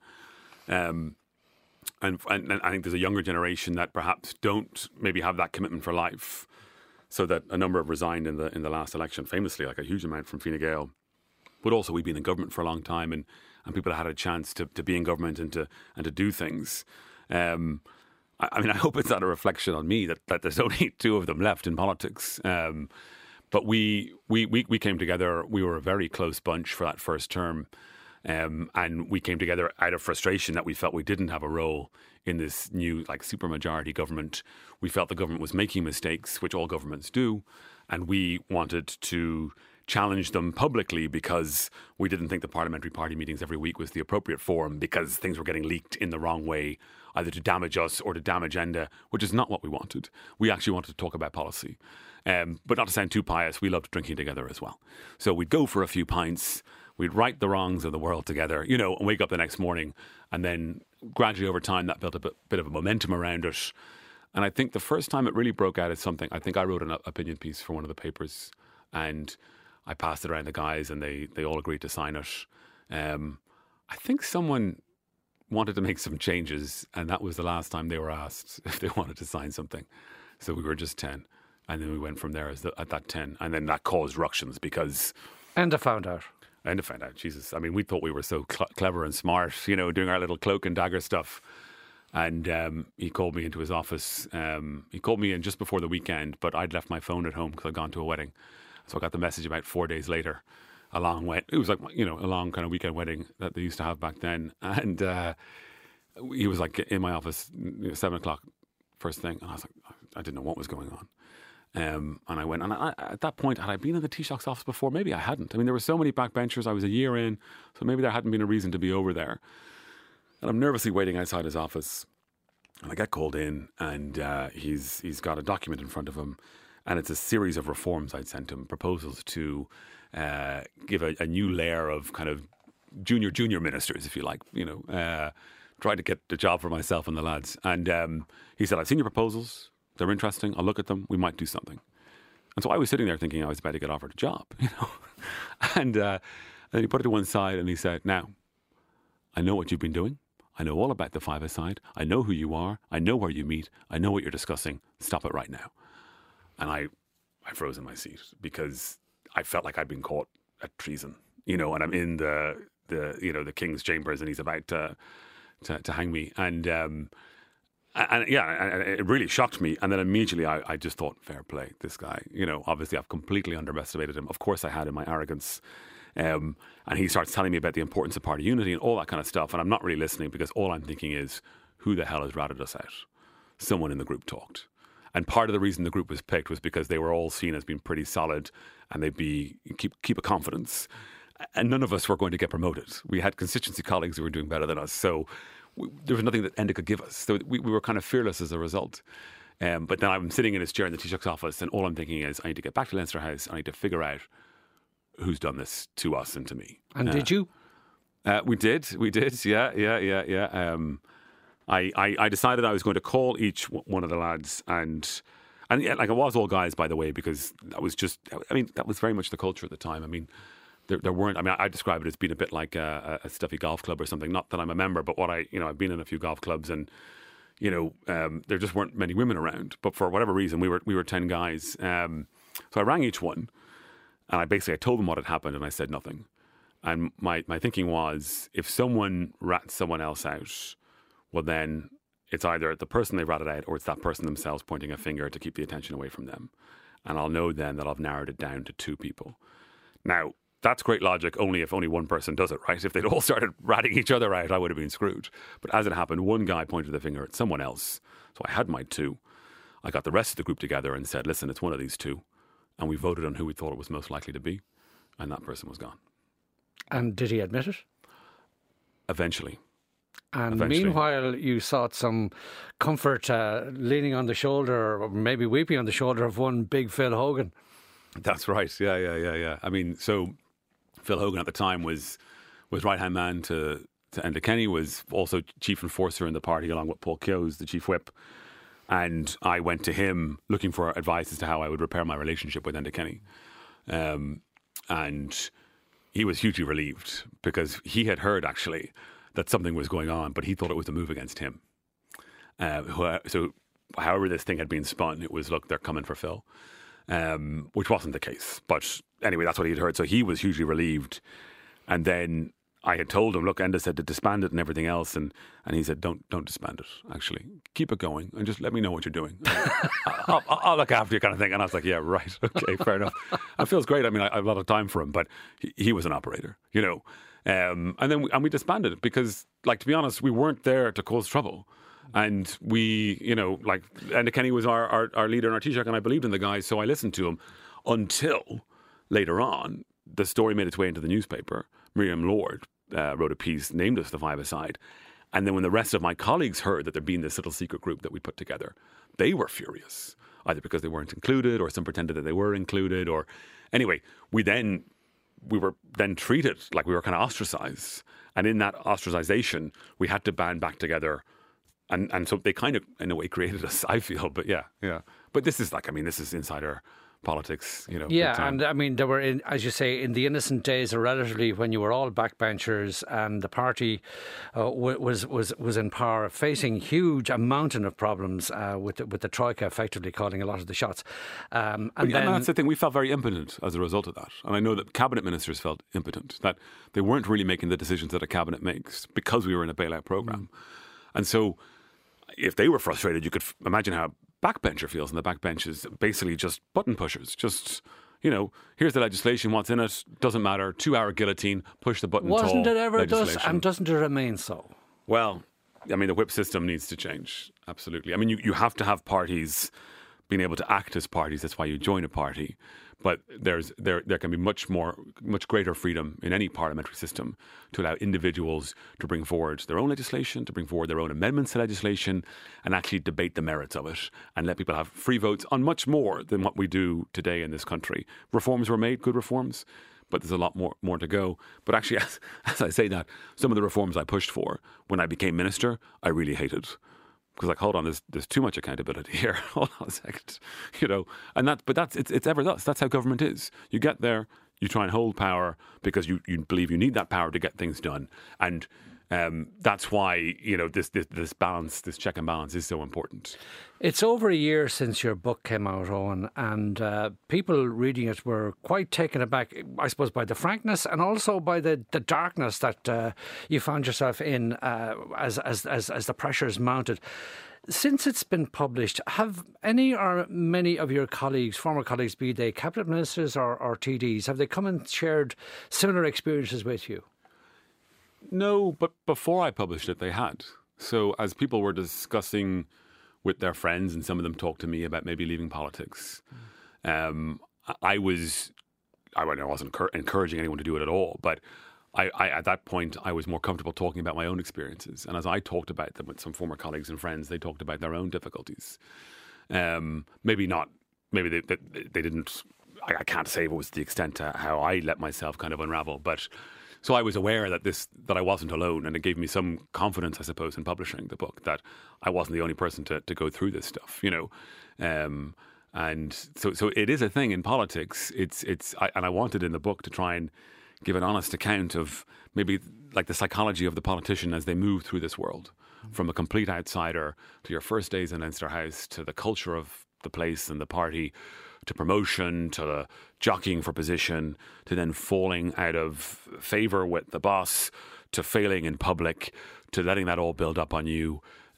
Um, And, and, and I think there's a younger generation that perhaps don't maybe have that commitment for life, so that a number have resigned in the in the last election, famously, like a huge amount from Fine Gael. But also we've been in government for a long time, and, and people have had a chance to, to be in government and to and to do things. Um, I, I mean, I hope it's not a reflection on me that, that there's only two of them left in politics. Um, but we, we we we came together. We were a very close bunch for that first term. Um, and we came together out of frustration that we felt we didn't have a role in this new, like, supermajority government. We felt the government was making mistakes, which all governments do, and we wanted to challenge them publicly because we didn't think the parliamentary party meetings every week was the appropriate forum, because things were getting leaked in the wrong way, either to damage us or to damage Enda, which is not what we wanted. We actually wanted to talk about policy. Um, but not to sound too pious, we loved drinking together as well. So we'd go for a few pints, we'd right the wrongs of the world together, you know, and wake up the next morning. And then gradually over time, that built a bit, bit of a momentum around it. And I think the first time it really broke out as something, I think I wrote an opinion piece for one of the papers, and I passed it around the guys, and they, they all agreed to sign it. Um, I think someone wanted to make some changes, and that was the last time they were asked if they wanted to sign something. So we were just ten. And then we went from there as the, at that ten. And then that caused ructions because... Enda found out. Enda found out. Jesus. I mean, we thought we were so cl- clever and smart, you know, doing our little cloak and dagger stuff. And um, he called me into his office. Um, he called me in just before the weekend, but I'd left my phone at home because I'd gone to a wedding. So I got the message about four days later. A long wed- It was like, you know, a long kind of weekend wedding that they used to have back then. And uh, he was like in my office, you know, seven o'clock first thing. And I was like, I didn't know what was going on. Um, and I went, and I, at that point, had I been in the Taoiseach's office before? Maybe I hadn't. I mean, there were so many backbenchers. I was a year in, so maybe there hadn't been a reason to be over there. And I'm nervously waiting outside his office, and I get called in, and uh, he's he's got a document in front of him, and it's a series of reforms I'd sent him, proposals to uh, give a, a new layer of kind of junior junior ministers, if you like, you know, uh, try to get the job for myself and the lads. And um, he said, I've seen your proposals. They're interesting. I'll look at them. We might do something. And so I was sitting there thinking I was about to get offered a job, you know. And, uh, and then he put it to one side and he said, now, I know what you've been doing. I know all about the five-a-side. I know who you are. I know where you meet. I know what you're discussing. Stop it right now. And I, I froze in my seat because I felt like I'd been caught at treason, you know, and I'm in the, the you know, the King's chambers and he's about to, to, to hang me. And, um, And yeah, and it really shocked me. And then immediately I, I just thought, fair play, this guy. You know, obviously I've completely underestimated him. Of course I had in my arrogance. Um, and he starts telling me about the importance of party unity and all that kind of stuff. And I'm not really listening because all I'm thinking is, who the hell has ratted us out? Someone in the group talked. And part of the reason the group was picked was because they were all seen as being pretty solid and they'd be keep keep a confidence. And none of us were going to get promoted. We had constituency colleagues who were doing better than us. So we, there was nothing that Enda could give us. So we, we were kind of fearless as a result. Um, but then I'm sitting in his chair in the Taoiseach's office and all I'm thinking is I need to get back to Leinster House. I need to figure out who's done this to us and to me. And uh, did you? Uh, we did, we did, yeah, yeah, yeah, yeah. Um, I, I, I decided I was going to call each one of the lads, and and yeah, like it was all guys, by the way, because that was just, I mean, that was very much the culture at the time. I mean, there, there weren't, I mean, I describe it as being a bit like a, a stuffy golf club or something. Not that I'm a member, but what I, you know, I've been in a few golf clubs, and you know, um, there just weren't many women around. But for whatever reason, we were we were ten guys. Um, so I rang each one, and I basically I told them what had happened, and I said nothing. And my, my thinking was, if someone rats someone else out, well then it's either the person they ratted out or it's that person themselves pointing a finger to keep the attention away from them. And I'll know then that I've narrowed it down to two people. Now, that's great logic only if only one person does it, right? If they'd all started ratting each other out, I would have been screwed. But as it happened, one guy pointed the finger at someone else. So I had my two. I got the rest of the group together and said, listen, it's one of these two. And we voted on who we thought it was most likely to be. And that person was gone. And did he admit it? Eventually. And Eventually. Meanwhile, you sought some comfort uh, leaning on the shoulder, or maybe weeping on the shoulder of one big Phil Hogan. That's right. Yeah, yeah, yeah, yeah. I mean, so Phil Hogan at the time was was right-hand man to, to Enda Kenny, was also chief enforcer in the party along with Paul Keoghs, the chief whip. And I went to him looking for advice as to how I would repair my relationship with Enda Kenny. Um, and he was hugely relieved because he had heard actually that something was going on, but he thought it was a move against him. Uh, so however this thing had been spun, it was, look, they're coming for Phil, um, which wasn't the case. But anyway, that's what he'd heard. So he was hugely relieved. And then I had told him, look, Enda said to disband it and everything else. And, and he said, don't don't disband it, actually. Keep it going and just let me know what you're doing. I'll, I'll, I'll look after you kind of thing. And I was like, yeah, right. Okay, fair enough. It feels great. I mean, I, I have a lot of time for him, but he, he was an operator, you know. Um, and then we, and we disbanded it because, like, to be honest, we weren't there to cause trouble. And we, you know, like, Enda Kenny was our, our, our leader in our Taoiseach, and I believed in the guy, so I listened to him until later on, the story made its way into the newspaper. Miriam Lord uh, wrote a piece, named us the Five-A-Side. And then when the rest of my colleagues heard that there'd been this little secret group that we put together, they were furious, either because they weren't included or some pretended that they were included. Or anyway, we then we were then treated like we were kind of ostracized. And in that ostracization, we had to band back together. And and so they kind of, in a way, created us, I feel. But yeah, yeah. But this is like, I mean, this is insider politics, you know. Yeah, but, um, and I mean, there were, in, as you say, in the innocent days, or relatively, when you were all backbenchers and the party uh, was was was in power, facing huge, a mountain of problems uh, with the, with the Troika effectively calling a lot of the shots. Um, and but, then, and that's the thing, we felt very impotent as a result of that. And I know that cabinet ministers felt impotent, that they weren't really making the decisions that a cabinet makes because we were in a bailout programme. Mm. And so if they were frustrated, you could f- imagine how backbencher feels, and the backbench is basically just button pushers. Just, you know, here's the legislation, what's in it, doesn't matter, two-hour guillotine, push the button. Wasn't it ever does, and doesn't it remain so? Well, I mean, the whip system needs to change, absolutely. I mean, you, you have to have parties being able to act as parties. That's why you join a party. But there's there there can be much more, much greater freedom in any parliamentary system to allow individuals to bring forward their own legislation, to bring forward their own amendments to legislation, and actually debate the merits of it, and let people have free votes on much more than what we do today in this country. Reforms were made, good reforms, but there's a lot more more to go. But actually, as, as I say that, some of the reforms I pushed for when I became minister, I really hated. Because, like, hold on, there's there's too much accountability here. Hold on a second, you know. And that, but that's it's it's ever thus. That's how government is. You get there, you try and hold power because you, you believe you need that power to get things done, and um, that's why, you know, this, this this balance, this check and balance, is so important. It's over a year since your book came out, Owen, and uh, people reading it were quite taken aback, I suppose, by the frankness and also by the, the darkness that uh, you found yourself in uh, as, as as as the pressures mounted. Since it's been published, have any or many of your colleagues, former colleagues, be they cabinet ministers or, or T Ds, have they come and shared similar experiences with you? No, but before I published it, they had. So as people were discussing with their friends, and some of them talked to me about maybe leaving politics, mm. um, I was, I wasn't encouraging anyone to do it at all, but I, I, at that point, I was more comfortable talking about my own experiences. And as I talked about them with some former colleagues and friends, they talked about their own difficulties. Um, maybe not, maybe they, they, they didn't, I, I can't say it was the extent to how I let myself kind of unravel, but So I was aware that this that I wasn't alone, and it gave me some confidence, I suppose, in publishing the book, that I wasn't the only person to, to go through this stuff, you know. Um, and so so it is a thing in politics. It's it's I, and I wanted in the book to try and give an honest account of maybe like the psychology of the politician as they move through this world, mm-hmm. from a complete outsider to your first days in Leinster House, to the culture of the place and the party, to promotion, to the jockeying for position, to then falling out of favour with the boss, to failing in public, to letting that all build up on you.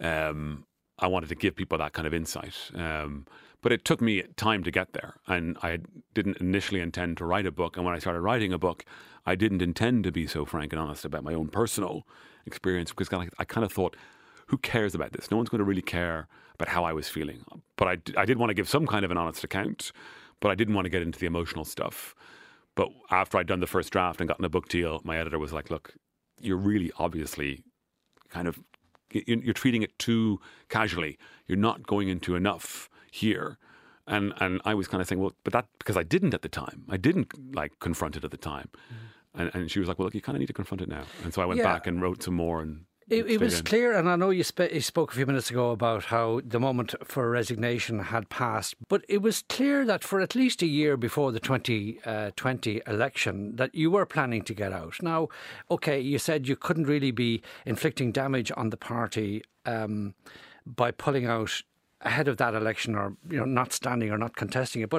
Um, I wanted to give people that kind of insight. Um, but it took me time to get there. And I didn't initially intend to write a book. And when I started writing a book, I didn't intend to be so frank and honest about my own personal experience, because I, I kind of thought, who cares about this? No one's going to really care about how I was feeling. But I, I did want to give some kind of an honest account, but I didn't want to get into the emotional stuff. But after I'd done the first draft and gotten a book deal, my editor was like, look, you're really obviously kind of, you're treating it too casually. You're not going into enough here. And and I was kind of saying, well, but that, because I didn't at the time. I didn't like confront it at the time. Mm. And, and she was like, well, look, you kind of need to confront it now. And so I went yeah. back and wrote some more and It, it was in. clear, and I know you, sp- you spoke a few minutes ago about how the moment for resignation had passed, but it was clear that for at least a year before the twenty twenty election that you were planning to get out. Now, OK, you said you couldn't really be inflicting damage on the party um, by pulling out ahead of that election, or you know, not standing or not contesting it, but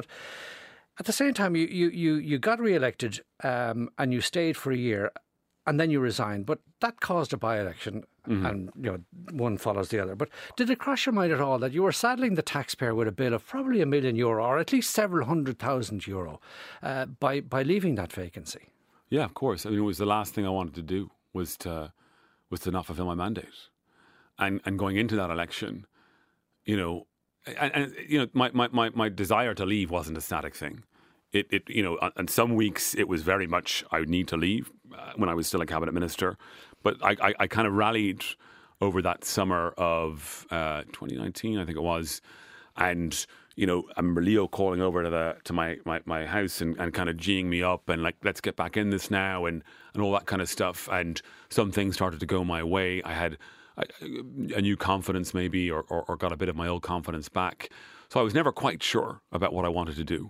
at the same time, you, you, you, you got re-elected um, and you stayed for a year. And then you resigned, but that caused a by-election, mm-hmm. and you know one follows the other. But did it cross your mind at all that you were saddling the taxpayer with a bill of probably a million euro, or at least several hundred thousand euro, uh, by by leaving that vacancy? Yeah, of course. I mean, it was the last thing I wanted to do was to was to not fulfil my mandate, and and going into that election, you know, and, and you know, my, my, my, my desire to leave wasn't a static thing. It, it, you know, and some weeks it was very much I would need to leave uh, when I was still a cabinet minister. But I, I, I kind of rallied over that summer of uh, twenty nineteen, I think it was, and you know, I remember Leo calling over to the to my my, my house and, and kind of geeing me up and like, let's get back in this now and, and all that kind of stuff. And some things started to go my way. I had a, a new confidence maybe, or, or, or got a bit of my old confidence back. So I was never quite sure about what I wanted to do.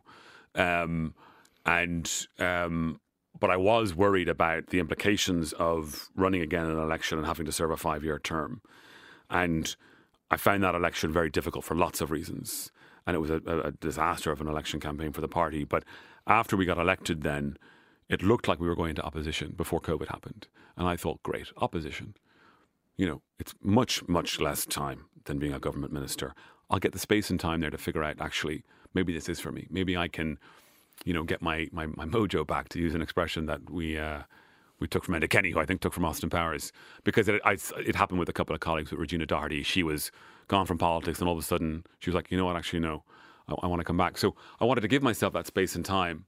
Um, and, um, but I was worried about the implications of running again in an election and having to serve a five-year term. And I found that election very difficult for lots of reasons. And it was a, a disaster of an election campaign for the party. But after we got elected then, it looked like we were going into opposition before COVID happened. And I thought, great, opposition. You know, it's much, much less time than being a government minister. I'll get the space and time there to figure out, actually, maybe this is for me. Maybe I can, you know, get my, my, my mojo back, to use an expression that we uh, we took from Enda Kenny, who I think took from Austin Powers. Because it, I, it happened with a couple of colleagues, with Regina Doherty. She was gone from politics and all of a sudden she was like, you know what, actually, no, I, I want to come back. So I wanted to give myself that space and time.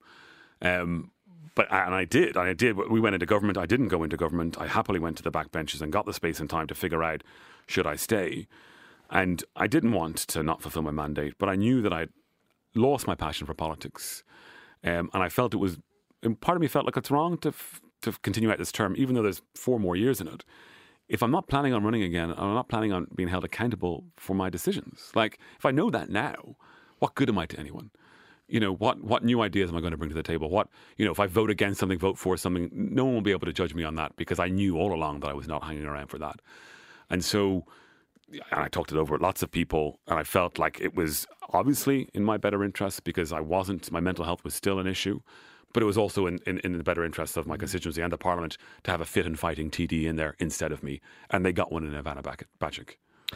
Um, but And I did. I did. We went into government. I didn't go into government. I happily went to the backbenches and got the space and time to figure out, should I stay? And I didn't want to not fulfill my mandate, but I knew that I'd lost my passion for politics. Um, and I felt it was, and part of me felt like it's wrong to f- to continue out this term, even though there's four more years in it. If I'm not planning on running again, I'm not planning on being held accountable for my decisions. Like, if I know that now, what good am I to anyone? You know, what what new ideas am I going to bring to the table? What, you know, if I vote against something, vote for something, no one will be able to judge me on that, because I knew all along that I was not hanging around for that. And so, and I talked it over with lots of people, and I felt like it was obviously in my better interest, because I wasn't, my mental health was still an issue, but it was also in, in, in the better interest of my constituency and the Parliament to have a fit and fighting T D in there instead of me. And they got one in Ivana Bacik.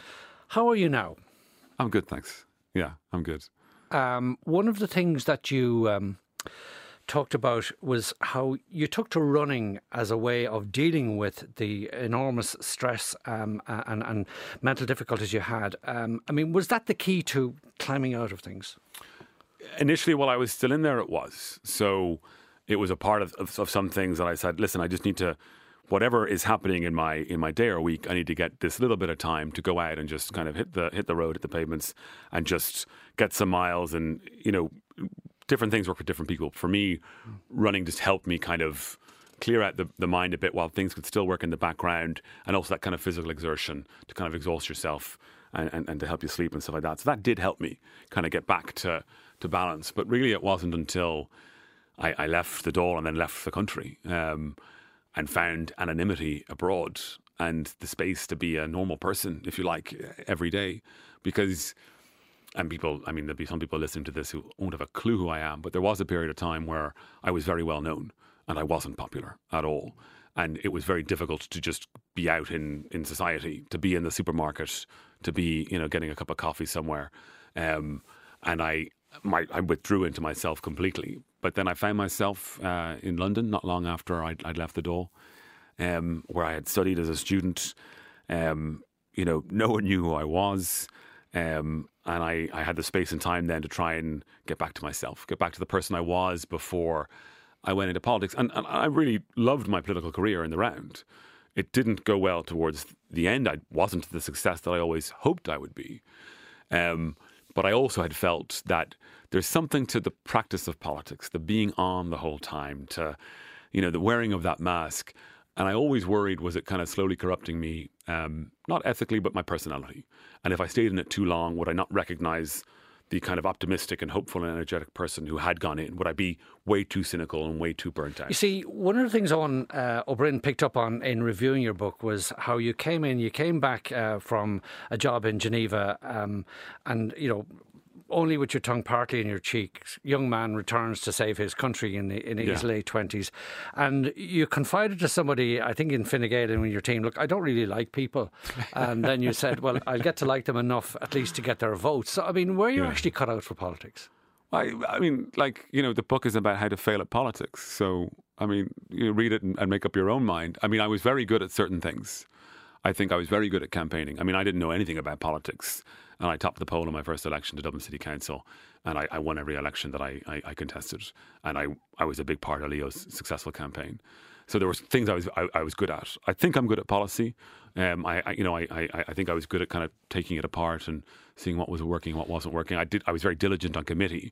How are you now? I'm good, thanks. Yeah, I'm good. Um, one of the things that you um, talked about was how you took to running as a way of dealing with the enormous stress um, and, and mental difficulties you had. Um, I mean, was that the key to climbing out of things? Initially, while I was still in there, it was. So it was a part of, of, of some things that I said, listen, I just need to, whatever is happening in my in my day or week, I need to get this little bit of time to go out and just kind of hit the hit the road, hit the pavements, and just get some miles. And, you know, different things work for different people. For me, running just helped me kind of clear out the, the mind a bit while things could still work in the background, and also that kind of physical exertion to kind of exhaust yourself and, and, and to help you sleep and stuff like that. So that did help me kind of get back to, to balance. But really it wasn't until I, I left the Dáil and then left the country um, and found anonymity abroad and the space to be a normal person, if you like, every day. Because, and people, I mean, there'll be some people listening to this who won't have a clue who I am, but there was a period of time where I was very well known and I wasn't popular at all. And it was very difficult to just be out in, in society, to be in the supermarket, to be, you know, getting a cup of coffee somewhere. Um, and I, my, I withdrew into myself completely. But then I found myself uh, in London not long after I'd, I'd left the Dáil, um, where I had studied as a student. Um, you know, no one knew who I was. Um, and I, I had the space and time then to try and get back to myself, get back to the person I was before I went into politics. And, and I really loved my political career in the round. It didn't go well towards the end. I wasn't the success that I always hoped I would be. Um, but I also had felt that there's something to the practice of politics, the being on the whole time, to, you know, the wearing of that mask. And I always worried, was it kind of slowly corrupting me, um, not ethically, but my personality? And if I stayed in it too long, would I not recognize the kind of optimistic and hopeful and energetic person who had gone in? Would I be way too cynical and way too burnt out? You see, one of the things Owen uh, O'Brien picked up on in reviewing your book was how you came in, you came back uh, from a job in Geneva um, and, you know, only with your tongue partly in your cheek, young man returns to save his country in, the, in his yeah. late twenties. And you confided to somebody, I think in Fine Gael and in your team, look, I don't really like people. And then you said, well, I'll get to like them enough at least to get their votes. So, I mean, were you yeah. actually cut out for politics? I, I mean, like, you know, the book is about how to fail at politics. So, I mean, you read it and, and make up your own mind. I mean, I was very good at certain things. I think I was very good at campaigning. I mean, I didn't know anything about politics. And I topped the poll in my first election to Dublin City Council. And I, I won every election that I, I, I contested. And I, I was a big part of Leo's successful campaign. So there were things I was I, I was good at. I think I'm good at policy. Um, I, I you know I, I I think I was good at kind of taking it apart and seeing what was working, what wasn't working. I did. I was very diligent on committee.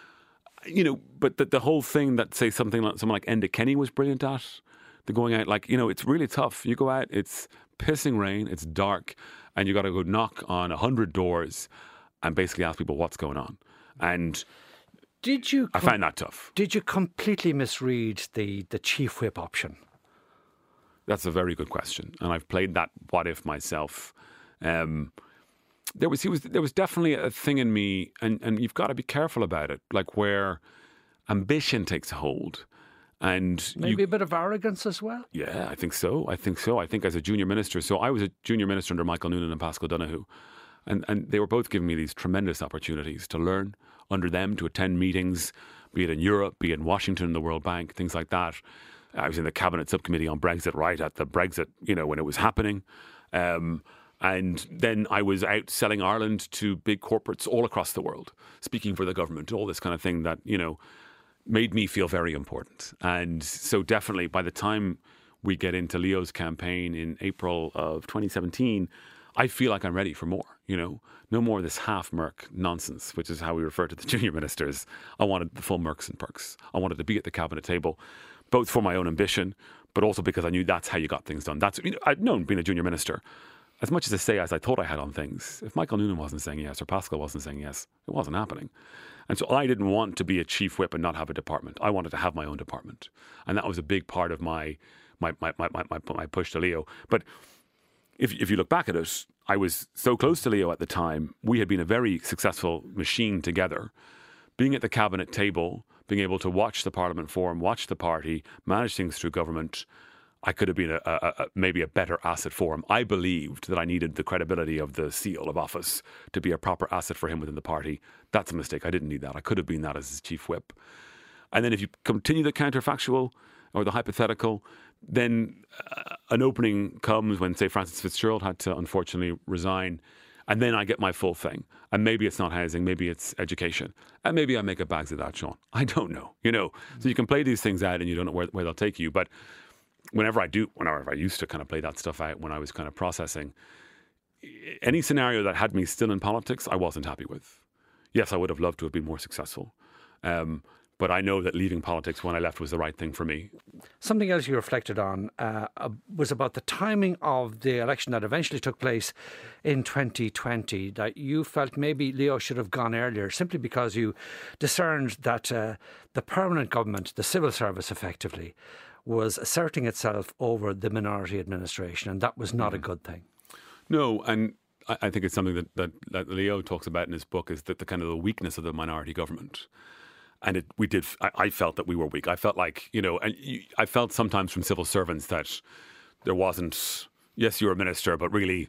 You know, but the, the whole thing that say something like someone like Enda Kenny was brilliant at, the going out, like, you know, it's really tough. You go out, it's pissing rain, it's dark, and you got to go knock on a hundred doors and basically ask people what's going on. And did you? I com- find that tough. Did you completely misread the the chief whip option? That's a very good question, and I've played that what if myself. Um, there was, he was, there was definitely a thing in me, and, and you've got to be careful about it, like where ambition takes a hold. And maybe you, a bit of arrogance as well? Yeah, I think so. I think so. I think as a junior minister, so I was a junior minister under Michael Noonan and Paschal Donoghue, and, and they were both giving me these tremendous opportunities to learn under them, to attend meetings, be it in Europe, be it in Washington, the World Bank, things like that. I was in the cabinet subcommittee on Brexit right at the Brexit, you know, when it was happening. Um, and then I was out selling Ireland to big corporates all across the world, speaking for the government, all this kind of thing that, you know, made me feel very important. And so definitely by the time we get into Leo's campaign in April of twenty seventeen, I feel like I'm ready for more, you know, no more of this half merc nonsense, which is how we refer to the junior ministers. I wanted the full mercs and perks. I wanted to be at the cabinet table, both for my own ambition, but also because I knew that's how you got things done. That's, you know, I'd known being a junior minister, as much as I say as I thought I had on things, if Michael Noonan wasn't saying yes or Paschal wasn't saying yes, it wasn't happening. And so I didn't want to be a chief whip and not have a department. I wanted to have my own department. And that was a big part of my my my my, my, my push to Leo. But if if you look back at it, I was so close to Leo at the time. We had been a very successful machine together. Being at the cabinet table, being able to watch the Parliament forum, watch the party, manage things through government, I could have been a, a, a, maybe a better asset for him. I believed that I needed the credibility of the seal of office to be a proper asset for him within the party. That's a mistake. I didn't need that. I could have been that as his chief whip. And then if you continue the counterfactual or the hypothetical, then uh, an opening comes when, say, Francis Fitzgerald had to unfortunately resign. And then I get my full thing. And maybe it's not housing, maybe it's education. And maybe I make a bags of that, Sean. I don't know, you know. So you can play these things out and you don't know where, where they'll take you. But whenever I do, whenever I used to kind of play that stuff out when I was kind of processing, any scenario that had me still in politics, I wasn't happy with. Yes, I would have loved to have been more successful. Um, But I know that leaving politics when I left was the right thing for me. Something else you reflected on uh, was about the timing of the election that eventually took place in twenty twenty, that you felt maybe Leo should have gone earlier simply because you discerned that uh, the permanent government, the civil service effectively, was asserting itself over the minority administration, and that was not mm. a good thing. No, and I, I think it's something that, that, that Leo talks about in his book, is that the kind of the weakness of the minority government. And it, we did. I, I felt that we were weak. I felt like, you know, and you, I felt sometimes from civil servants that there wasn't. Yes, you're a minister, but really,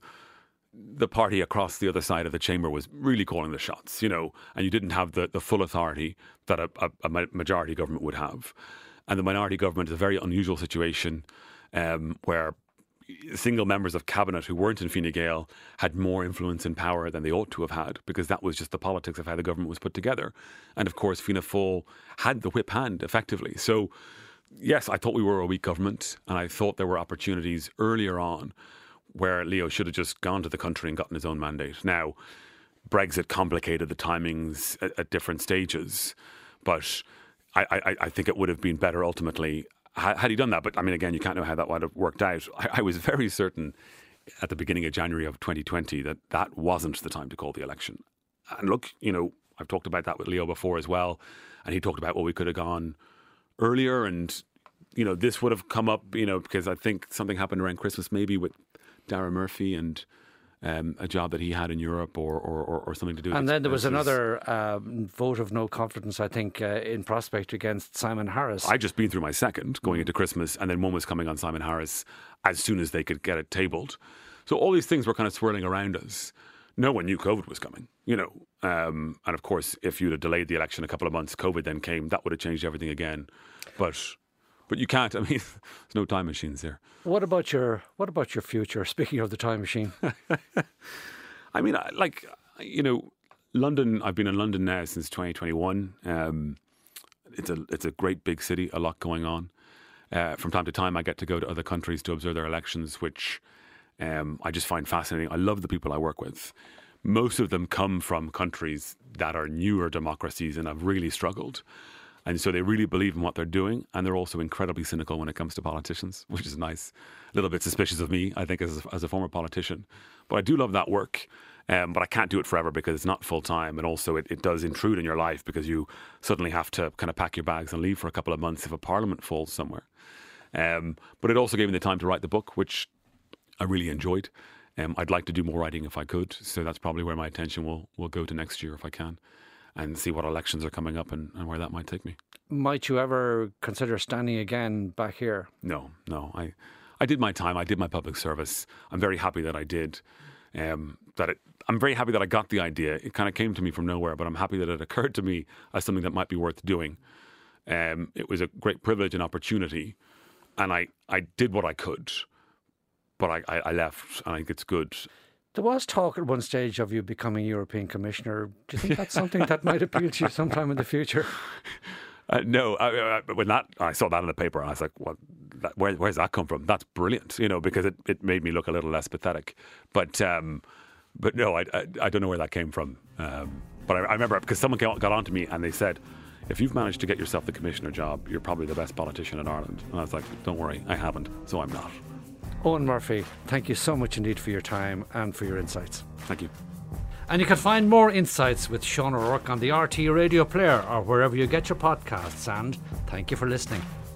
the party across the other side of the chamber was really calling the shots. You know, and you didn't have the, the full authority that a, a, a majority government would have. And the minority government is a very unusual situation um, where single members of cabinet who weren't in Fine Gael had more influence and power than they ought to have had, because that was just the politics of how the government was put together. And of course, Fianna Fáil had the whip hand effectively. So yes, I thought we were a weak government, and I thought there were opportunities earlier on where Leo should have just gone to the country and gotten his own mandate. Now, Brexit complicated the timings at, at different stages, but I, I, I think it would have been better ultimately had he done that. But I mean, again, you can't know how that would have worked out. I, I was very certain at the beginning of January of twenty twenty that that wasn't the time to call the election. And look, you know, I've talked about that with Leo before as well. And he talked about, well, we could have gone earlier, and, you know, this would have come up, you know, because I think something happened around Christmas maybe with Darragh Murphy and Um, a job that he had in Europe, or, or, or something to do with And then there was expenses. another um, vote of no confidence, I think, uh, in prospect against Simon Harris. I'd just been through my second going into Christmas, and then one was coming on Simon Harris as soon as they could get it tabled. So all these things were kind of swirling around us. No one knew COVID was coming, you know. Um, and of course, if you'd have delayed the election a couple of months, COVID then came, that would have changed everything again. But... But you can't. I mean, there's no time machines there. What about your What about your future? Speaking of the time machine, I mean, I, like you know, London. I've been in London now since twenty twenty-one. Um, it's a it's a great big city. A lot going on. Uh, from time to time, I get to go to other countries to observe their elections, which um, I just find fascinating. I love the people I work with. Most of them come from countries that are newer democracies and have really struggled. And so they really believe in what they're doing, and they're also incredibly cynical when it comes to politicians, which is nice. A little bit suspicious of me, I think, as a, as a former politician. But I do love that work, um, but I can't do it forever because it's not full-time, and also it, it does intrude in your life because you suddenly have to kind of pack your bags and leave for a couple of months if a parliament falls somewhere. Um, but it also gave me the time to write the book, which I really enjoyed. Um, I'd like to do more writing if I could, so that's probably where my attention will, will go to next year if I can, and see what elections are coming up and, and where that might take me. Might you ever consider standing again back here? No, no. I, I did my time. I did my public service. I'm very happy that I did. Um, that it, I'm very happy that I got the idea. It kind of came to me from nowhere, but I'm happy that it occurred to me as something that might be worth doing. Um, it was a great privilege and opportunity, and I, I did what I could, but I, I, I left, and I think it's good. There was talk at one stage of you becoming European Commissioner. Do you think that's something that might appeal to you sometime in the future? Uh, no, I, I, when that I saw that in the paper, I was like, "What? That, where, where's that come from?" That's brilliant, you know, because it, it made me look a little less pathetic. But um, but no, I, I I don't know where that came from. Um, but I, I remember because someone got, got on to me and they said, "If you've managed to get yourself the commissioner job, you're probably the best politician in Ireland." And I was like, "Don't worry, I haven't, so I'm not." Eoin Murphy, thank you so much indeed for your time and for your insights. Thank you. And you can find more insights with Sean O'Rourke on the R T Radio Player or wherever you get your podcasts. And thank you for listening.